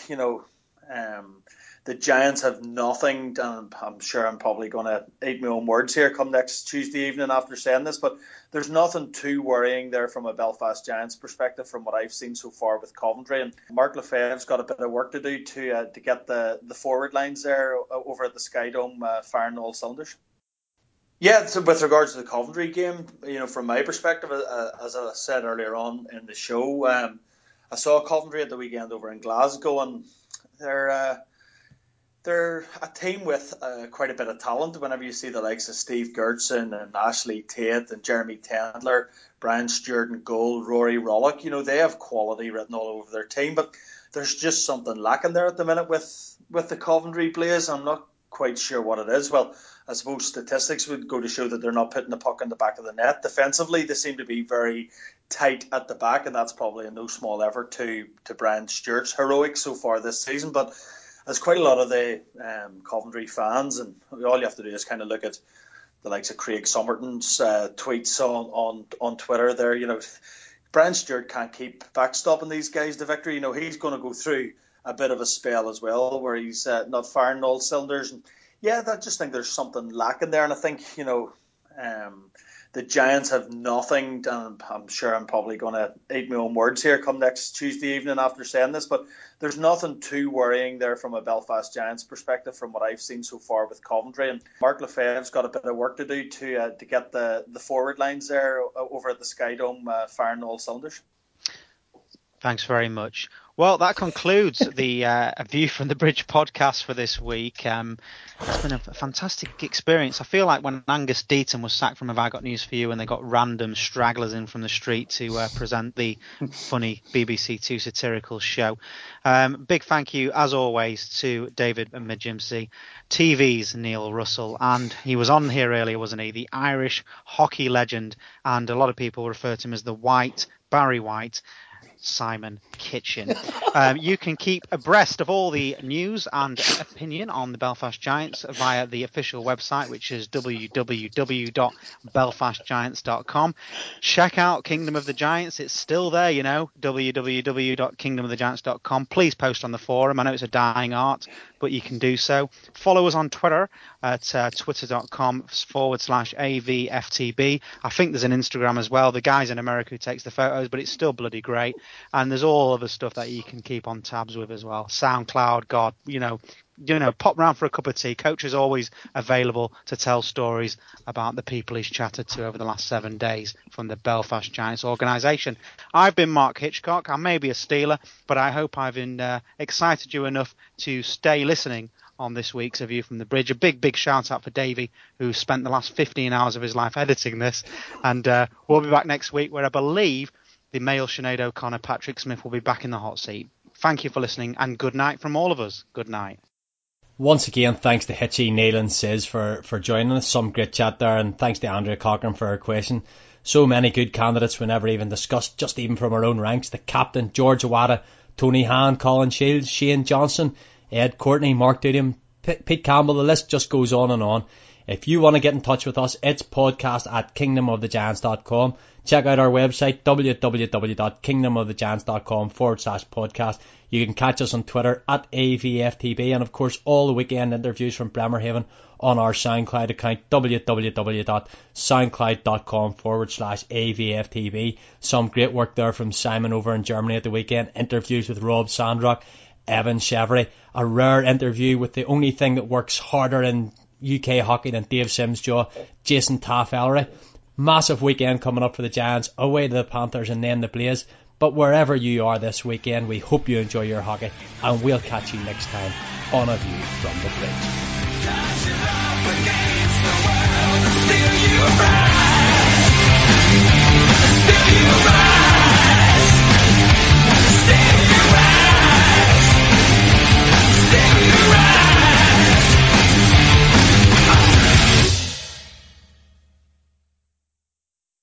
the Giants have nothing, and I'm sure I'm probably going to eat my own words here come next Tuesday evening after saying this, but there's nothing too worrying there from a Belfast Giants perspective from what I've seen so far with Coventry. And Mark Lefebvre's got a bit of work to do to get the forward lines there over at the Sky Dome firing all cylinders. Yeah, so with regards to the Coventry game, from my perspective, as I said earlier on in the show, I saw Coventry at the weekend over in Glasgow, and they're a team with quite a bit of talent. Whenever you see the likes of Steve Gertson and Ashley Tate and Jeremy Tendler, Brian Stewart in goal, Rory Rollock, they have quality written all over their team, but there's just something lacking there at the minute with the Coventry Blaze. I'm not quite sure what it is. Well, I suppose statistics would go to show that they're not putting the puck in the back of the net. Defensively, they seem to be very tight at the back, and that's probably in no small effort to Brian Stewart's heroics so far this season. But as quite a lot of the Coventry fans, and all you have to do is kind of look at the likes of Craig Somerton's tweets on Twitter there, Brian Stewart can't keep backstopping these guys to victory. He's going to go through a bit of a spell as well where he's not firing all cylinders. And yeah, I just think there's something lacking there. And I think, the Giants have nothing, and I'm sure I'm probably going to eat my own words here come next Tuesday evening after saying this, but there's nothing too worrying there from a Belfast Giants perspective from what I've seen so far with Coventry. And Mark Lefebvre's got a bit of work to do to get the forward lines there over at the Sky Dome firing all cylinders. Thanks very much. Well, that concludes the View from the Bridge podcast for this week. It's been a fantastic experience. I feel like when Angus Deaton was sacked from Have I Got News For You and they got random stragglers in from the street to present the funny BBC Two satirical show. Big thank you, as always, to David Majimsey, TV's Neil Russell, and he was on here earlier, wasn't he? The Irish hockey legend, and a lot of people refer to him as the White, Barry White, Simon Kitchen. You can keep abreast of all the news and opinion on the Belfast Giants via the official website, which is www.belfastgiants.com. Check out Kingdom of the Giants. It's still there, you know, www.kingdomofthegiants.com. Please post on the forum. I know it's a dying art, but you can do so. Follow us on Twitter at twitter.com/AVFTB. I think there's an Instagram as well. The guy's in America who takes the photos, but it's still bloody great. And there's all other stuff that you can keep on tabs with as well. SoundCloud, God, you know, pop round for a cup of tea. Coach is always available to tell stories about the people he's chatted to over the last 7 days from the Belfast Giants organisation. I've been Mark Hitchcock. I may be a Steeler, but I hope I've excited you enough to stay listening on this week's View from the Bridge. A big shout out for Davey, who spent the last 15 hours of his life editing this. And we'll be back next week, where I believe the male Sinead O'Connor, Patrick Smith, will be back in the hot seat. Thank you for listening, and good night from all of us. Good night. Once again, thanks to Hitchy, Neil and Sis for joining us. Some great chat there, and thanks to Andrea Cochran for her question. So many good candidates we never even discussed, just even from our own ranks. The captain, George Awada, Tony Han, Colin Shields, Shane Johnson, Ed Courtney, Mark Dudham, Pete Campbell. The list just goes on and on. If you want to get in touch with us, it's podcast@kingdomofthegiants.com. Check out our website, www.kingdomofthegiants.com/podcast. You can catch us on Twitter @AVFTB, and of course all the weekend interviews from Bremerhaven on our SoundCloud account, www.soundcloud.com/AVFTB. Some great work there from Simon over in Germany at the weekend. Interviews with Rob Sandrock, Evan Chevery, a rare interview with the only thing that works harder in UK hockey than Dave Sims' jaw, Jason Taff-Ellery. Massive weekend coming up for the Giants, away to the Panthers and then the Blaze. But wherever you are this weekend, we hope you enjoy your hockey, and we'll catch you next time on A View from the Bridge.